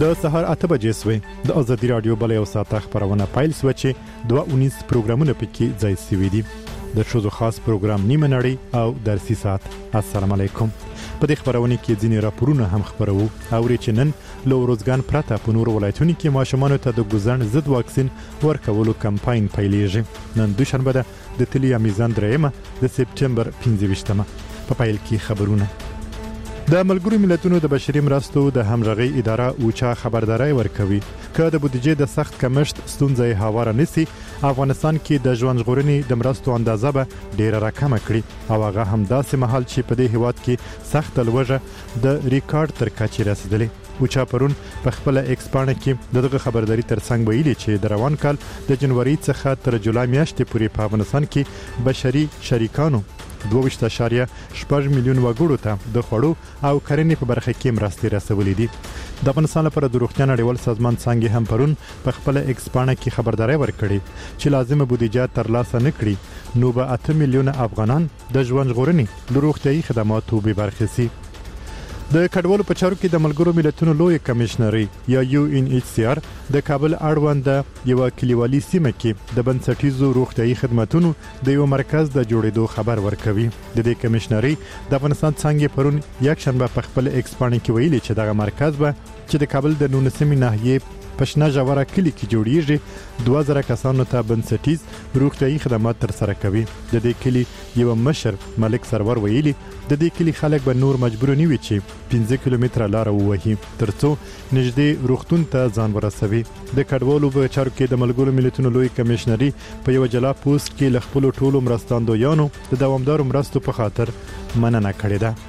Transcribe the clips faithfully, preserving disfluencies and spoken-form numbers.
د سهار اته بجې سوې د ازادي رادیو بل یو ساعت خبرونه پایل سو چې دوه اونیس پروګرامونه پکې ځای سوي دي. د شوزو خاص پروګرام نیمه نړۍ او درسي ساعت. السلام علیکم. په دې خبرونه کې ځینې راپورونه هم خبرو او چې نن له ورځګان پرته په نور ولایتونو کې ماشومانو ته د ګوزن ضد واکسین ورکولو کمپاین پیلېږي. نن دوشنبه ده د تلیا میزان درېمه د سپټمبر پنځه ویشتمه. په پایل کې خبرونه. د ملګرو ملتونو د بشري مرستو د همغږي اداره اوچا خبرداري ورکوي چې د بودیجې د سخت کمښت ستونزې هواره نسی افغانستان کې د ژوند ژغورنې د مرستو اندازه به ډیره راکمه کړي او هغه هم داسې مهال چې په دې هیواد کې سخت لوږه د ریکارډ تر کچې رسیدلې. اوچا پرون په خپل ایکس پاڼه کې دغه خبرداري ترڅنګ ویلي چې د روان کال د جنوري څخه تر جولای میاشتې پورې په افغانستان کې بشري شریکانو دوه ویشت اشاریه شپږ میلیون وګړو ته د خوړو او کرنې په برخه کې مرستې رسولې دي. د افغانستان لپاره د روغتیا نړیوال سازمان څنګه هم پرون په خپل ایکس پاڼه کې خبرداري ورکړي چې لازمه بودیجه ترلاسه نکړي نو به اته میلیون افغانان د ژوند ژغورنې د روغتیايي خدماتو به برخه سي. د کډوالو په چارو کې د ملګرو ملتونو لوی کمشنري یا یو ان ایچ سی آر د کابل اړوند یو کلیوالي سیمه کې د بنسټیزو روغتیايي خدماتونو د یو مرکز د جوړېدو خبر ورکوي. د دې کمشنري د افغانستان څنګه پرون یک شنبه په خپل ایکس پاڼه کې ویلي چې دغه مرکز به چې د کابل د نولسمې ناحیې پښنه جوړه کلی کې جوړیږي دوه زره کسانو ته بنسټیز روغتیايي خدمات تر سره کوي. د دې کلی یو مشر ملک سرور ویلي د دې کلی خلک به نور مجبور نه وي چې پنځه کیلومتره لار ووهي ترڅو نږدې روغتون ته ځان ورسوي. د کډوالو په چارو کې د ملګرو ملتونو لوی کمشنري په یو جلا پوسټ کې ل خپل ټولو مرستندویانو د دوامدار مرستو په خاطر مننه کړې ده.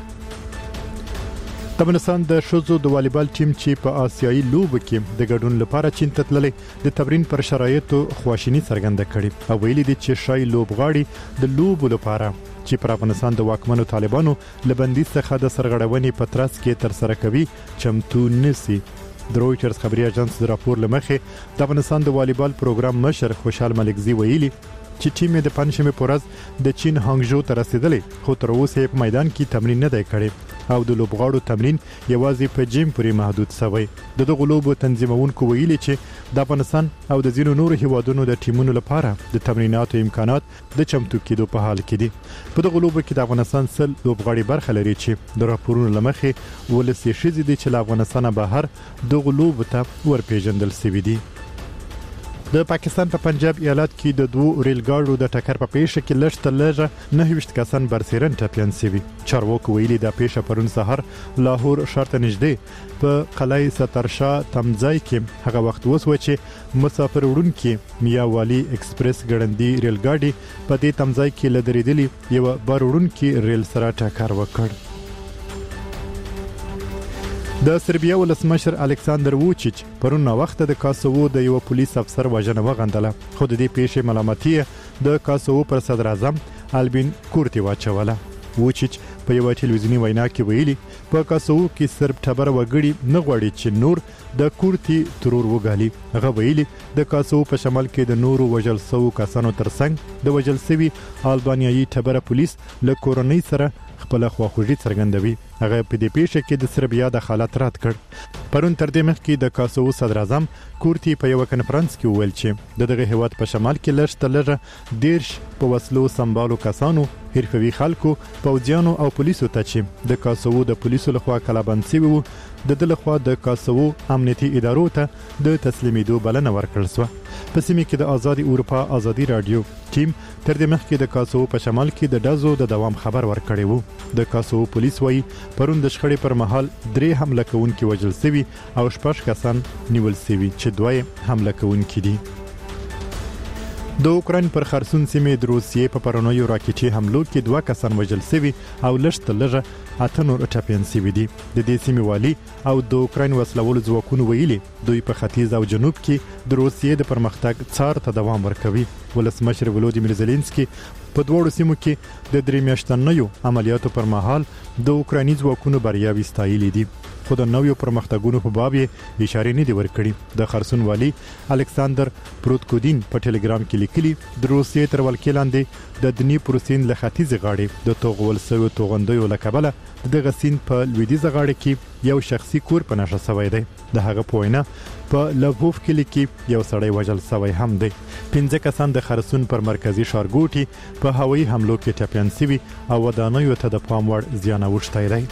د افغانستان د شوزو د والیبال ټیم چې په آسیایي لوبو کې د ګډون لپاره چین ته تللی د تمرین پر شرایطو خواشینی څرګنده کړې او ویلي دي چې شای لوبغاړي د لوبو لپاره چې پر افغانستان د واکمنو طالبانو لبندي څخه د سرغړونې په ترڅ کې تر سره کوي چمتو نسی. د رويټرز خبري اژانس د راپور لمخې د افغانستان د والیبال پروګرام مشر خوشحال ملکزي ویلي چې ټیم د پنځمه پورز د چین هانګژو ته رسیدلې خو تر اوسه په میدان کې تمرین نه دی کړی او د لوبغاړو تمرین یوازې په جیم پورې محدود شوی. د دغه لوبو تنظیمونکو ویلي چې د افغانستان او د ځینو نورو هیوادونو د ټیمونو لپاره د تمریناتو امکانات د چمتو کېدو په حال کې دي. په دغه لوبو کې د افغانستان سل لوبغاړي برخه لري چې د راپورونو لمخې ولسی شې دي چې له افغانستان بهر دغه لوبو ته ورپېژندل شوی دي. د پاکستان په پنجاب ایالت کې د دوه ریل ګاډو د ټکر په پیښه کې لږ تر لږه نه ویشت کسان برسېرن ټپيان شوي. چارواکو ویلي دا پیښه پرون سحر لاهور شرط نږدې په قلعه سترشاه تمځای کې هغه وخت وسو چې مسافر وړونکي میا والی ایکسپریس ګړندی ریل ګاډي په دې تمځای کې لدریدلی یو بار وړونکي ریل سره ټکر وکړ. د سربیا ولسمشر الکساندر ووچیچ پرون وخت د کاسوو د یو پولیس افسر وژنه وغندله خو د دې پیښې ملامتي د کاسوو پر صدر اعظم البین کورتی واچوله. ووچیچ په یو ټلویزیونی وینا کې ویلي په کاسوو کې سرب ټبر وګړي نه غواړي چې نور د کورتی ترور وګالي. هغه ویلي د کاسوو په شمال کې د نورو وژل شوو کسانو ترڅنګ د وژل شوي البانیایي ټبر پولیس له کورنۍ سره خپل خواخوږي څرګندوي. هغه په دې پیښه کې د سربیا د حالت رد کړ. پرون تر دې مخکې د کاسوو صدر اعظم کورتی په یو کنفرانس کې وویل چې دغه هیواد په شمال کې لږ تر لږه دیرش په وسلو سمبالو کسانو حرفوي خلکو پوځیانو او پولیسو ته چې د کاسوو د پولیسو لخوا کلابند شوي وو د دې لخوا د کاسوو امنیتي ادارو ته د تسلیمېدو بلنه ورکړل شوه. په سیمه کې د آزادي اروپا آزادي رادیو ټیم تر دې مخکې د کاسوو په شمال کې د ډزو د دوام خبر ورکړی وو. د کاسوو پولیس وایي پرون د شخړې پر مهال درې حمله کوونکي وژل شوي او شپږ کسان نیول شوي چې دوه حمله کوونکي دي. د اوکراین پر خرسون سیمې د روسیې په پرونیو راکټي حملو کې دوه کسان وژل شوي او لږ تر لږه اته نور ټپيان شوي دي. د دې سیمې والي او د اوکراین وسلوالو ځواکونو ویلي دوی په ختیځ او جنوب کې د روسیې د پرمختګ څار ته دوام ورکوي. ولسمشر ولودیمیر زيلنسکي په دوړو سیمو کې د درې میاشتنیو عملیاتو پر مهال د اوکرایني ځواکونو بریاوې ستایلې دي. خو د نویو پرمختګونو په باب یې اشاره نه دی ورکړي. د خرسون والی الکساندر پروتکودین په ټلګرام کې لیکلي د روسیې تر ولکې لاندې د دنی پروسین له ختیځ غاړې د توغول سوي توغندیو لکبله د غسین په لویدیځ غاړه کې یو شخصي کور په نشه شوی دی. د هغه په وینا په لووف کې یو سړی وژل شوی هم دی. پنځه کسان د خرسون پر مرکزی ښارګوټي په هوایي حملو کې ټپيان شوي او ودانیو ته د پام وړ زیان اوښتی دی.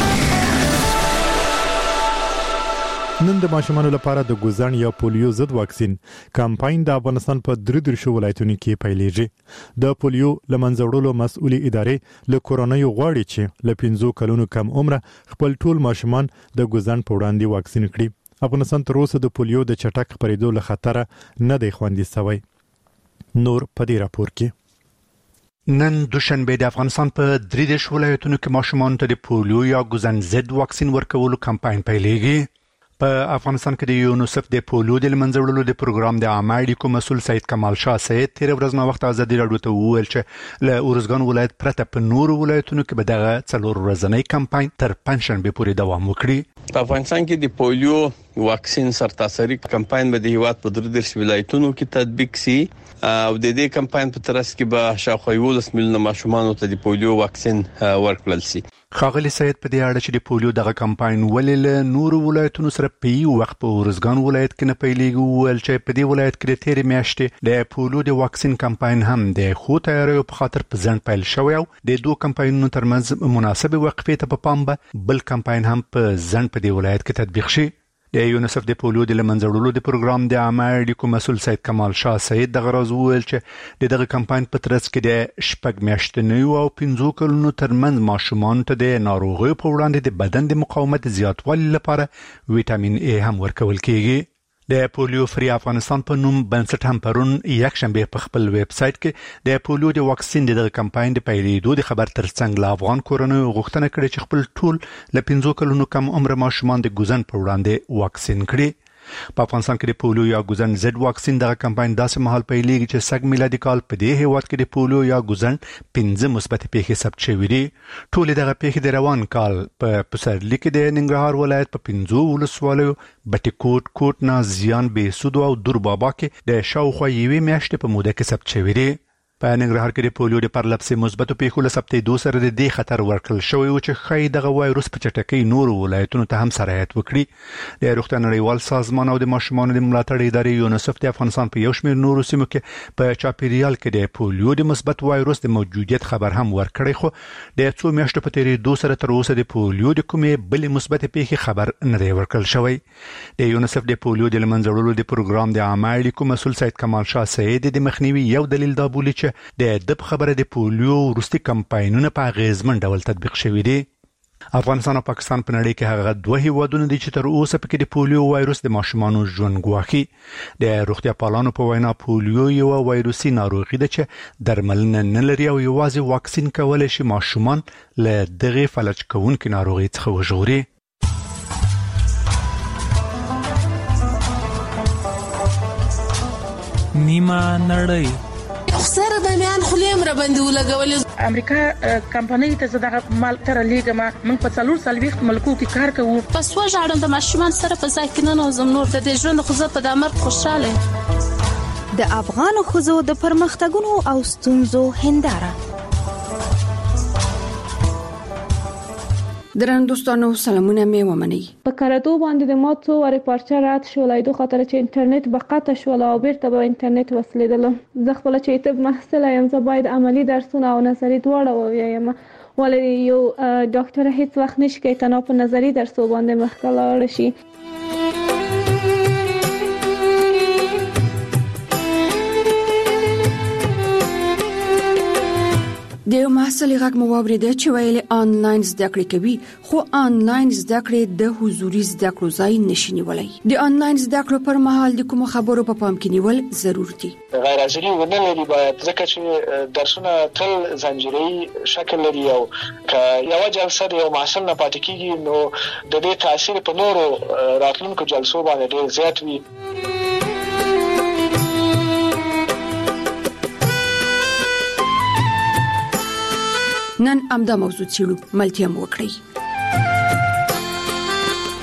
نن د ماشومانو لپاره د ګوزن یا پولیو ضد واکسین کمپاین د افغانستان په درې درشو ولایتونو کې پیلېږي. د پولیو لمنځوړلو مسؤلې ادارې له کورونیو غواړي چې له پنځو کلونو کم عمره خپل ټول ماشومان د ګوزن په وړاندې واکسین کړي. افغانستان تر اوسه د پولیو د چټک خپرېدو له خطر نه دی خوندي شوی. نور په دې راپور کې نن دوشنبه د افغانستان په درې درشو ولایتونو کې ماشومان ته د پولیو یا ګوزن ضد واکسین ورکولو کمپاین پیلېږي. په افغانستان کې د یونیسف د پولیو د منځوړلو د پروګرام د عامه اړیکو مسؤل سید کمال شاه سید تیر ورځ نو وخت ازادي راډیو ته وویل چې له اورزګان ولایت پرته په نورو ولایتونو کې به دغه څلور ورځنی کمپاین تر پنځشنبه پورې دوام وکړي. په افغانستان کې د پولیو واکسین سرتاسري کمپاین به د هیواد په درې درش ولایتونو کې تطبیق شي او د دې کمپاین په ترڅ کې به شاوخوا یولس میلیونه ماشومان ته د پولیو واکسین ورکړل شي. خاغلی سید په دې اړه چې د پولیو دغه کمپاین ولې له نورو ولایتونو سره په یو وخت په اورزګان ولایت کې نه پیلېږي ول چې په دې ولایت کې د تیرې میاشتې د پولیو د واکسین کمپاین هم د خو تیاریو په خاطر په ځن پیل شوی او د دوه کمپاینونو ترمنځ مناسبه وقفه ته په پام به بل کمپاین هم په ځن په دې ولایت کې تطبیق شي. د یونیسف د پولیو د لمنځوړلو د پروګرام د عامه اړیکو مسؤل سید کمال شاه سید دغه راز وویل چې د دغه کمپاین په ترڅ کې د شپږ میاشتنیو او پنځو کلونو ترمنځ ماشومان ته د ناروغیو په وړاندې د بدن د مقاومت زیاتوالي لپاره ویټامین ای هم ورکول کیږي. د پولیو فری افغانستان په نوم بنسټ هم پرون یک شنبه په خپل ویب سټ کې د پولیو د واکسین د کمپاین د پیلېدو د خبر ترڅنګ له افغان کورنیو غوښتنه کړې چې خپل ټول له پنځو کلونو کم عمر ماشومان د ګوزن په وړاندې واکسین کړي. په افغانستان کې د پولیو یا ګوزن ضد واکسین دغه کمپاین داسې مهال پیلېږي چې سږ میلادي کال په دې هیواد کې د پولیو یا ګوزن پنځه مثبت پیښې ثبت شوې دي. ټول دغه پیښې د روان کال په پسرلي کې د ننګرهار ولایت په پنځو ولسوالیو بټي کوټ کوټ نازیان بېسود او دور بابا کې د شاوخوا یوې میاشتې په موده کې ثبت شوې دي. په ننګرهار کې د پولیو د پرلپسې مثبتو پیښو له ثبتېدو سره د دې خطر ورکړل شوی و چې ښایي دغه وایروس په چټکۍ نورو ولایتونو ته هم سرایت وکړي. د روغتیا نړیوال سازمان او د ماشومانو د ملاتړ ادارې یونیسف د افغانستان په یو شمېر نورو سیمو کې په چاپیریال کې د پولیو د مثبت وایروس د موجودیت خبر هم ورکړی خو د څو میاشتو په تیریدو سره تر اوسه د پولیو د کومې بلې مثبت پیښې خبر نه دی ورکړل شوی. د یونیسف د پولیو د لمنځوړلو د پروګرام د عامه اړیکو مسؤل سید کمال شاه سید د مخنیوي یو دلیل دا بولي چې د د خبره د پولیو وروستي کمپاینونه په اغیزمن ډول تطبیق شوي دي. افغانستان او پاکستان په نړۍ کې هغه دوه هیوادونه دي چې تر اوسه پکې د پولیو وایروس د ماشومانو ژوند ګواښي. د روغتیا پالانو په وینا پولیو یو وایروسي ناروغي ده چې درملنه نه لري او یوازې واکسین کولای شي ماشومان له دغه فلج کوونکې ناروغي څخه وژغوري. نیمه نړۍ سره د میان خلیم را باندې ولګولې. امریکا کمپنۍ ته زداغه مال تر لیګه ما من په څلور سال وخت ملکو کې کار کوو. پس وژاړم د ماشومان سره په ځای کې نه نوزم نور د ژوند خو زه په دمر خوشاله. د افغان خزو د پرمختګونو او ستونزو هنداره. درن دوستانو سلامونه می ومني. په کاراتو باندې د مات څو وری پارچه رات شو لایدو خاطر چې انټرنیټ به قطع شو او بیرته به انټرنیټ وسلیدل. زه خپل چې ته محصل یم زه باید عملی درسونه او نظری دواړه ووایم. ولې یو ډاکټر هیڅ وخت نشي تنها په نظری درسو باندې مخکله شي. د یو محصل غږ مو واورېده چې ویلي آنلاین زده کړې کوي خو آنلاین زده کړې د حضوري زده کړو ځای نشي نیولای. د آنلاین زده کړو پر مهال د کوم خبرو په پام کې نیول ضروري دي. غیر حاضري ونه لري باید ځکه چې درسونه تل زنجیري شکل لري او که یو جلسه د یو محصل نه پاتې کیږي نو د دې تاثیر په نورو راتلونکو جلسو باندې ډېر زیات وي. نن امدا موضوع چیرو ملتیا مو وکړي.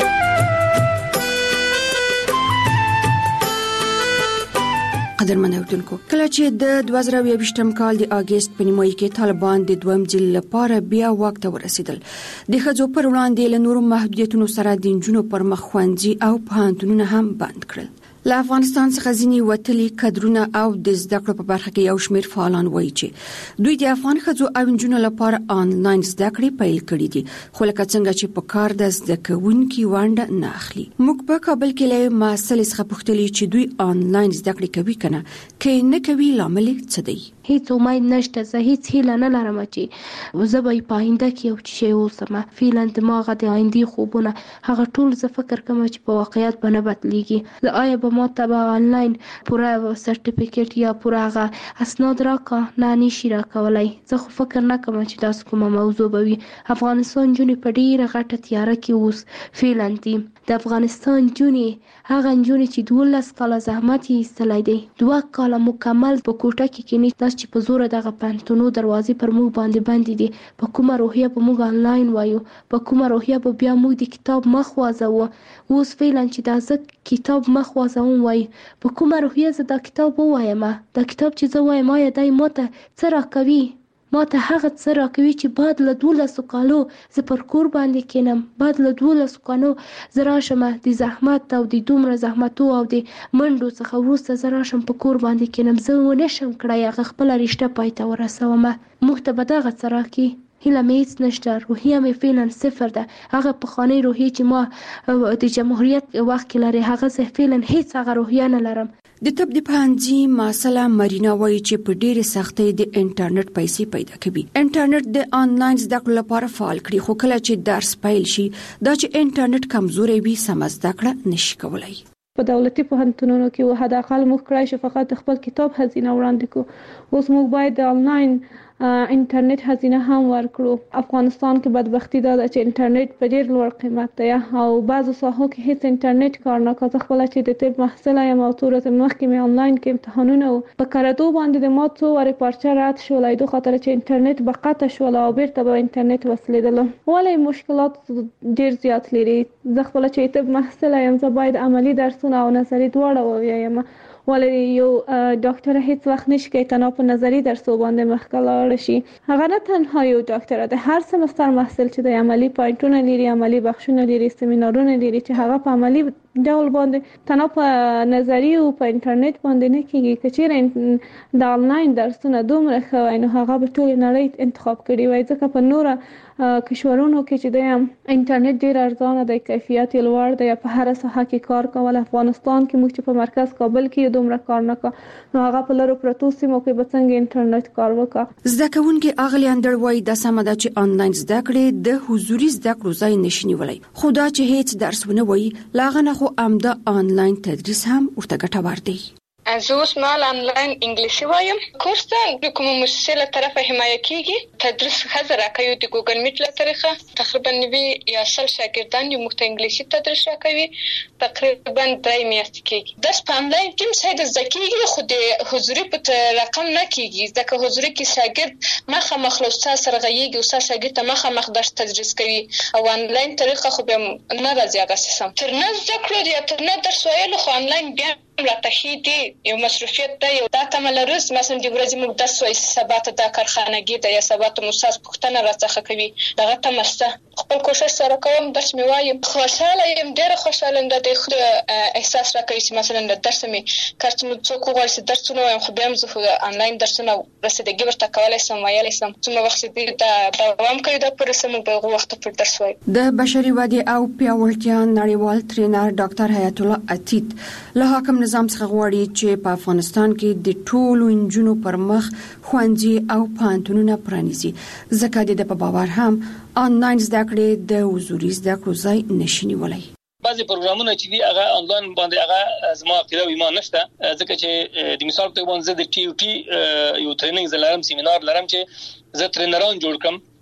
قدرمن اوردونکو کله چې د دوه زره یوویشتم کال د اگست په نیمایي کې طالبان د دویم ځل لپاره بیا واک ته ورسېدل د ښځو پر وړاندې له نورو محدودیتونو سره د نجونو پر مخ ښوونځي او پوهنتونونه هم بند کړل. له افغانستان څخه ځینې وتلي کډرونه او د زده کړو په برخه کې یو شمېر فعالان وایي چې دوی د افغان ښځو او نجونو لپاره آنلاین زده کړې پیل کړې دي، خو لکه څنګه چې په کار د زده کوونکي ونډه نه اخلي. موږ په کابل کې له مسلې څخه پوښتلې چې دوی آنلاین زده کړې کوي کنه کې نه کوي، لامل څه دی؟ هیڅ امید نشته، زه هیڅ هیله نه لرم چې زه به په آینده کې یو شی اوسم. فعلا دماغه د آیندې خوبونه هغه ټول زه فکر کوم چې په واقعیت به نه بدلیږي. زه آیا به ما ته به آنلاین پوره سرټیفیکیټ یا پوره هغه اسناد راکا؟ نه نشي راکولای. زه خو فکر نه کوم چې تاسو کومه موضوع به وي. افغانستان جونې په ډیره غټه تیاره کې اوس فعلا دي. د افغانستان جونې هغه جونې چې دولس کاله زحمت یې ایستلی دی، دوه کاله مکمل په کوټه کې کینی، تاسو چې په زور دغه پنتونو دروازې پر موږ باندې بندې دي. په کومه روحیه به موږ آنلاین وایو؟ په کومه روحیه به بیا موږ د کتاب مخ وازوو؟ اوس فعلا چې دا زه کتاب مخ وازوم وایي، په کومه روحیه زه دا کتاب ووایم؟ دا کتاب چې زه وایم آیا دی ماته څه راکوي؟ ماته هغه څه راکوي چې بعد له دولسو کالو زه پر کور باندې کینم، بعد له دولسو کالو زه راشم د زحمت او د دومره زحمتو او د منډو څخه وروسته زه راشم په کور باندې کینم، زه ونشم کړی هغه خپله رشته پای ته ورسوم. موږ ته به دغه څه راکړي؟ هیله مې هیڅ نشته، روحیه مې فعلا صفر ده. هغه پخوانۍ روحیه چې ما د جمهوریت وخت کې لري هغه زه فعلا هیڅ هغه روحیه نه لرم. د طب د پوهنځي مسله مرینا وایي چې په ډېرې سختۍ د انټرنیټ پیسې پیدا کوي. انټرنیټ د آنلاین زده کړو لپاره فعال کړي، خو کله چې درس پیل شي دا چې انټرنیټ کمزوري وي سم زده کړه نشي کولای. په دولتي پوهنتونونو کې حد اقل موږ کړای شو فقط خپل کتاب هزینه وړاندې کو. اوس موږ باید د آنلاین انټرنیټ هزینه هم ورکړو. افغانستان کې بدبختی دا ده چې انټرنیټ په ډیر لوړ قیمت دی او بعضو ساحو کې هیڅ انټرنیټ کار نه کوي. خپل چې د طب محصل یم او تور ته مخکې مې آنلاین کې امتحانونه په کاراتو باندې د ما څو واره پارچه رات شو لای دوه خاطر چې انټرنیټ به قطع شو او بیرته به انټرنیټ وسلیدل. ولې مشکلات ډیر زیات لري. زه خپل چې طب محصل یم زه باید عملی درسونه او نظری دواړه ووایم. ولې یو ډاکټر هیڅ وخت نشي کوي تنها په نظری درسو باندې مخکې لاړ شي. هغه نه تنها یو ډاکټر ده، هر سمستر محصل چې د عملی پوینټونه لري، عملی بخښونه لري، سیمینارونه لري چې هغه په عملی ډول باندې تنها په نظری او په انټرنیټ باندې نه کیږي. که چیرې د آنلاین درسونه دومره ښه وای نو هغه به ټول نړۍ انتخاب کړي وای، ځکه په نوره کشورونو کې چې د انټرنیټ ډیر ارزانه دی، کیفیت یې لوړ دی، په هر ساحه کې کار کول. افغانستان کې موږ چې په مرکز کابل کې دومره کار نه کوي نو هغه په لرو پرتو سیمو کې به څنګه انټرنیټ کار وکړي. زده کوونکي اغلی اندر وای د سم ده چې آنلاین زده کړې د حضوري زده کړو ځای نشي نیولای. خو دا چې هیڅ درس ونه وای لاغه نه خو امده آنلاین تدریس هم ورته ګټور دی. زه اوس مهال آنلاین انګلیسي وایم. کورس ته د کومه مؤسسې له طرفه حمایه کیږي. تدریس ښځه راکوي د ګوګل میټ له طریقه. تقریبا نوي یا سل شاګردان یې موږ ته انګلیسي تدریس راکوي. تقریبا درې میاشتې کیږي. درس په آنلاین کې ساید زده کیږي خو د حضوري په رقم نه کیږي، ځکه حضوري کې شاګرد مخامخ له استاد سره غږیږي، استاد شاګرد ته مخامخ درس تدریس کوي او آنلاین طریقه خو به نه راځي هغه سیستم. تر نه زده کړو یا تر نه درس ویلو خو آنلاین بیا راته ښې دي، یو مصروفیت دی. یو دا تمه لرو مثلا د ورځې موږ درس وایي سبا ته دا کارخانګي ده یا سبا ته مو استاد پوښتنه راڅخه کوي، دغه تمه شته. خپل کوشش سره کوم، درس مې وایم، خوشحاله یم، ډېره خوشحاله یم. د خود احساس راکوي چې مثلا د درس مې کار چې موږ څوک وغواړي چې درسونه وایم خو بیا هم زه آنلاین درسونه رسیدګي ورته کولی شم، ویلی شم. څومره وخت چې دا دوام کوي دا پورې څه موږ به هغه وخته پر درس وایو. د بشري ودې او پیاوړتیا نړیوال ټرینر ډاکټر حیات الله عتیق له حاکم نظام څخه غواړي چې په افغانستان کې د ټولو انجونو پر مخ ښوونځي او پوهنتونونه پرانیزي، ځکه د په باور هم آنلاین زده کړې د حضوري زده کړو ځای نشي نیولی. بعضی پروګرامونه چې دي هغه آنلاین باندې هغه زما عقیده او ایمان نشته، ځکه چې د مثال په توګه زه د ټي یو ټي یو ټریننګ زلارم سیمینار لرم چې زه ټرینران جوړ کړم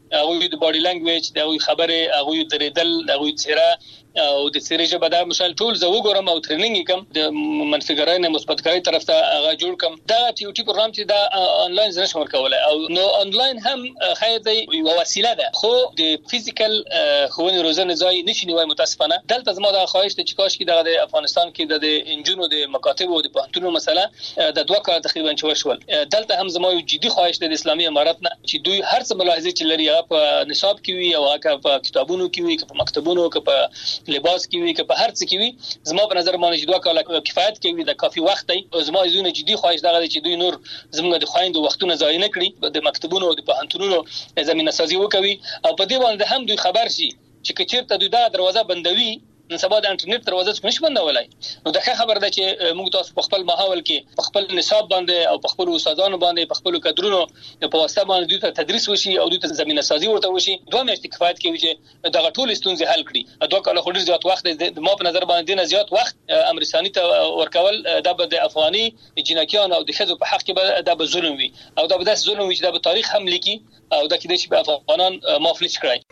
هغه د باډي لانګویج د هغه خبره هغه درېدل هغه چهره او د سری ژبه د مثال ټول زه وګورم او ټریننګ کوم د منفي مثبت کاری طرف ته هغه جوړ کوم دا ټي ټي پروګرام چې دا انلاین زنه شمول کولای او نو انلاین هم خیر دی یو وسیله ده خو د فزیکل خوونې روزنه ځای نشي نیوي متاسفانه دلته زما د خواهش ته چې کاش کې د افغانستان کې د انجونو د مکاتب او د پوهنتونو مسله د دوه کال تقریبا شول دلته هم زما یو جدي خواهش د اسلامي امارات نه چې دوی هر څه ملاحظه چې لري هغه په نصاب کې وي او هغه په کتابونو کې وي په مکتبونو کې په لباس کې وي که په هر څه کې وي زما په نظر باندې دوه کاله کفایت کوي د کافي وخت دی زما زونه جدي خواهش دغه چې دوی نور زموږ د خويندو وختونه ضایع نه کړي د مکتبونو او د پوهنتونونو زمينه سازي وکوي او په دې باندې هم دوی خبر شي چې کچېرته دوی دا دروازه بندوي نن سبا د انټرنیټ دروازه څنګه نشي بندولای نو دا خبر ده چې موږ تاسو په خپل ماحول کې په خپل نصاب باندې او په خپل استادانو باندې په خپل کادرونو په واسطه باندې دوی ته تدریس وشي او دوی ته زمينه سازي ورته وشي دوه میاشتې کفایت کوي چې دا ټول ستونزې حل کړي دوه کاله خوري زیات وخت د ما په نظر باندې نه زیات وخت امریکایي ته ورکول دا به د افغاني جنکیان او د خزو په حق کې دا به ظلم وي او دا به د ظلم وي چې دا به تاریخ هم لیکي او دا کې چې افغانان معاف نشي کړای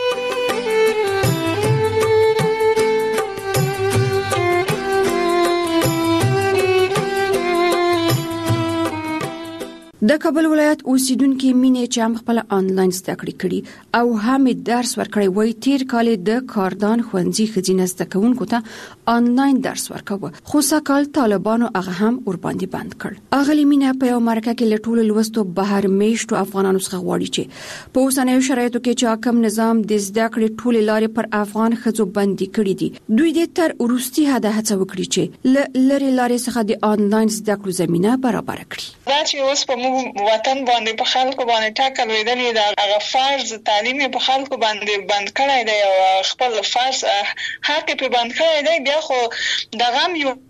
د کابل ولایت اوسیدونکو مینې چې هم خپل آنلاین زده کړې کړي او هم درس ورکړی وای تیر کال د کاردان خوندزي خزینه زده کوونکو ته آنلاین درس ورکاوه خو سکهال طالبانو هغه هم ور باندې بند کړ اغلی مینې په یو مرکه کې لټول لوستو بهر میشتو افغانانو څخه غواړي چې په اوسنیو شرایطو کې چې حکم نظام د زده کړې ټول لارې پر افغان خزو باندې کړی دي دوی د تر ورستي هدا هڅه وکړي چې لری لارې څخه د آنلاین زده کړو زمينه برابر کړي دا چې اوس په وطن باندې په خلکو باندې ټاکل ویدلې دا هغه فرض تعلیم په خلکو باندې بند کړی دی او خپل فرض حق په بند کړی دی بیا خو دغه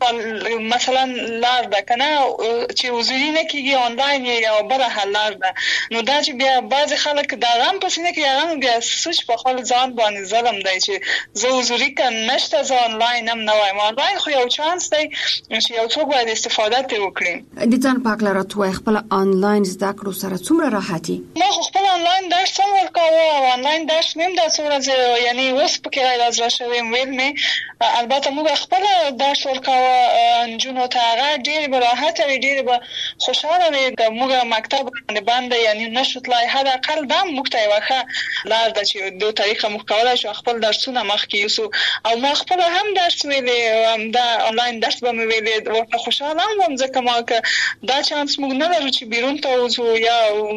یو مثلا لار ده کنه چې وزوري نه کیږي آنلاین یا بل حل لار ده نو دا چې بیا بعض خلک دا غم پسینه کې هغه بیا سوچ په خپل ځان باندې ظلم دی چې زه وزوري کنه نشته ځ آنلاین هم نه وایم آنلاین خو یو چانس دی چې یو څوک باید استفاده ترې وکړي د ځان پاک لاره توای خپل آنلاین زده کړو سره څومره راحتي ما خپل آنلاین درس هم ورکاوه او آنلاین درس مې د څومره یعنی اوس په کې راځه شوی ویل مې البته موږ خپل درس ورکاوه انجونو ته هغه ډېر راحت او ډېر به خوشاله وي د موږ مکتب باندې باندې یعنی نشوتلای هدا اقل دا موږ ته واخه لار د چې دوه طریقه مخکوله شو خپل درسونه مخ کې یوسو او ما خپل هم درس ویلې هم دا آنلاین درس به مې ویلې ورته خوشاله هم ځکه ما دا چانس موږ نه لرو چې بیرون ته وځو یا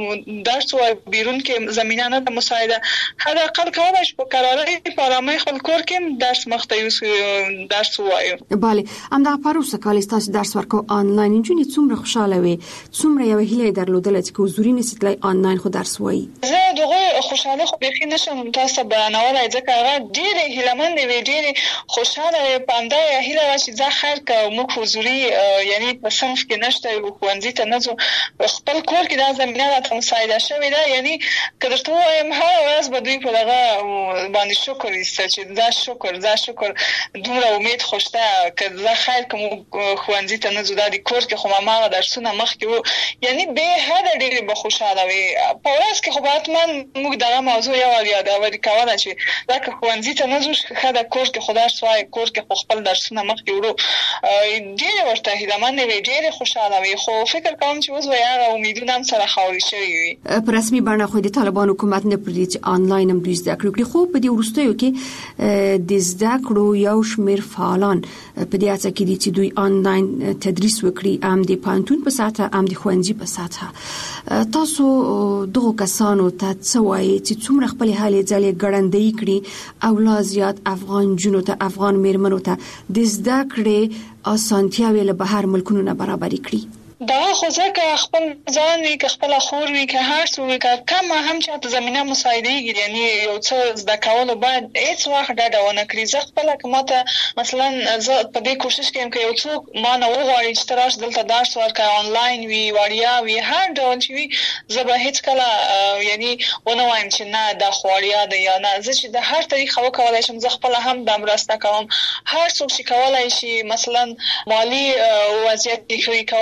درس او بیرون کې زمينه نه د مساعده هدا اقل کولای شو په قرارې په رامه خپل کور کې درس مختیوس درس وایو bale همدا پروسه کال تاسو درس ورکو آنلاین انجونی څومره خوشاله وي څومره یو هیله درلودل چې حضوري نسیتلای آنلاین خو درس وایي زه دغه خوشاله خو به نشم تاسو بیانولای ځکه هغه ډېر هیلمن دی ډېر خوشاله پاندا هیله چې ځا خیر ک مو حضوري یعنی په صنف کې نشته او خوندې ته نه خپل کور کې دا زمينه راته مساعده شوې ده یعنی کله ته وایم هر ورځ به دوی په دغه باندې شکر ایسته چې دا شکر دا شکر دومره امید خوشته کله خیر کوم خوندې ته نه زوده د کور کې خو ما درسونه مخ کې یعنی به هدا ډېر به خوشاله وي په ورځ کې خو باتمن موږ دغه موضوع یو یادوي کوله چې دا خوندې ته نه زو خدا کور کې خدا سوای کور کې خپل درسونه مخ کې ورو ډېر ورته هیلمن وي ډېر خوشاله وي خو فکر کوم چې اوس وایي امیدونه هم سره خاوري شوی وي په رسمي بڼه خو د طالبان حکومت نه پردي چې آنلاین هم دوی زده کړو خو په دې ورستیو کې د زده کړو یو شمیر فعالان په دې اړه کې دي چې دوی آنلاین تدریس وکړي ام د پانتون په ساته ام د خوندزي په ساته تاسو دغه کسانو ته څه وایي چې څومره خپل حالې ځلې ګړندې کړي او لا زیات افغان جنو ته افغان میرمنو ته د زده کړې اسانتیاوي له بهر ملکونو نه برابر کړي دا خو ځکه خپل ځان وی که خپل خور وی که هر څو وی که کم هم چې د زمينه مساعدهږي یعنی یو څه زده کولو باید هیڅ وخت ډاډه ونه کړی زه خپل کومه مثلا زه په دې کوشش کوم چې یو څوک ما نه وغواړي چې تراش دلته درس ورکړي آنلاین وی وړیا وی هر ډول چې وی زه به هیڅ کله یعنی ونه وایم چې نه دا خوړیا ده یا نه زه چې د هر طریقه وکولای شم زه خپل هم د مرسته کوم هر څوک چې کولای شي مثلا مالی وضعیت کې کولای شي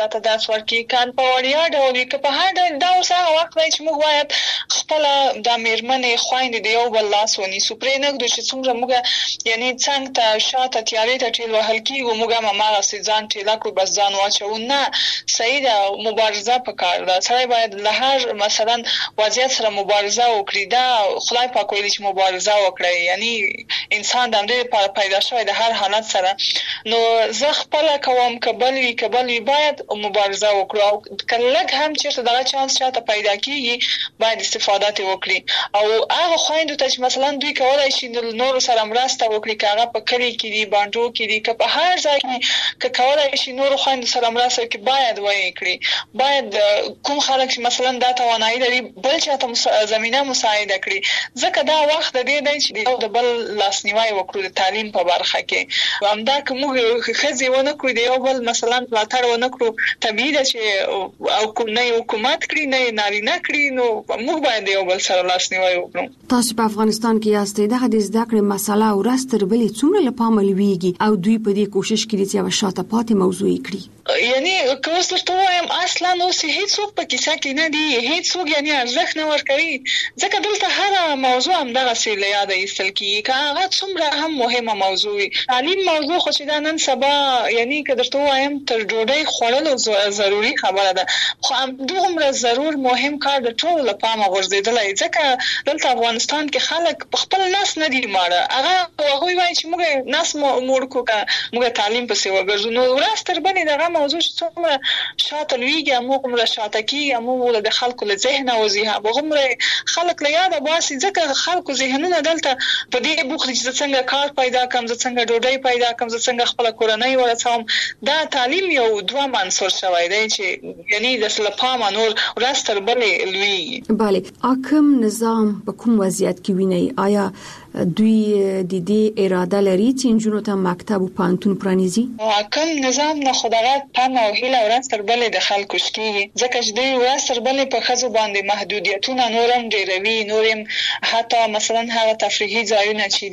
چاته درس ورکړي کان په وړیا ډول کې په هر ډول دا اوس هغه وخت دی چې موږ باید خپل د میرمنې خويندې د یو بل لاس ونیسو پرې نه ګدو چې څومره موږ یعنی څنګه ته شاته تیارې ته ټیل وهل کیږي موږ هم هغه سيزان ټیلا کو بس ځان واچو نه صحیح ده مبارزه پکار ده سړی باید له هر مثلا وضعیت سره مبارزه وکړي دا خدای پاک ویلي چې مبارزه وکړي یعنی انسان د دې لپاره پیدا شوی د هر حالت سره نو زه خپل کوم کبلوي کبلوي باید مبارزه وکړو او کله هم چې دا چانس شاته پیدا کیږي باید استفاده وکړي او هغه خويندو ته چې مثلا دوی کولای شي نور سره مرسته وکړي کاغه په کلی کې دی باندې کې دی که په هر ځای کې کولای شي نور خويندو سره مرسته وکړي باید وایي کړي باید کوم خلک چې مثلا دا توانایي لري بل چاته زمينه مساعده کړي ځکه دا وخت د دې دی چې د بل لاسنیوي وکړو د تعلیم په برخه کې همدا کوم خزي ونه کړی دی او بل مثلا پلاتړ ونه کړو طبيعي ده چې او کوم نه حکومت کړی نه نارینه کړی نو موږ باید یو بل سره لاسنیوي وکړو تاسو په افغانستان کې یاستئ دغه د زده کړې مسله او راستر بلې څومره لپاره ملويږي او دوی په دې کوشش کوي چې یو شاته پاتې موضوع کړي یعنی کوم څه ته وایم اصلا نو هیڅ څوک په کیسه کې نه دی هیڅ څوک یعنی ارزښت نه ورکوي ځکه دلته هر موضوع هم دغه څه له یاد ایستل کیږي که هغه څومره هم مهمه موضوع وي تعلیم موضوع خو چې دا نن سبا یعنی که درته وایم تر ډوډۍ خوړلو ضروری خبره ده خو دومره ضرور مهم کار د ټول لپاره ورزيدلای ځکه دلته افغانستان کې خلک په خپل ناس نه دی ماړه هغه هغه وایي چې موږ ناس مور کو کا موږ تعلیم پسې وګرځو نو ورستر باندې دغه موضوع چې څومره شاته لویږي موږ موږ شاته کیږي موږ د خلکو له ذهن او ذهن وګمره خلک له یاد باسي ځکه خلکو ذهنونه دلته په دې بوخت چې څنګه کار پیدا کوم څنګه ډوډۍ پیدا کوم څنګه خپل کورنۍ ورسوم دا تعلیم یو دوه منصور شوی دی چې یعنی د سلپام نور ورستر باندې لویږي بله اکم نظام په کوم وضعیت کې ویني آیا دوی د دې اراده لري چې انجونو ته مکتب او پانتون پرانیزي کوم نظام نه خدای پام او هیله ورستر بلې د خلکو شتي ځکه چې دوی ورستر بلې په خزو باندې محدودیتونه نورم ډیروي نورم حتی مثلا هغه تفریحي ځایونه چې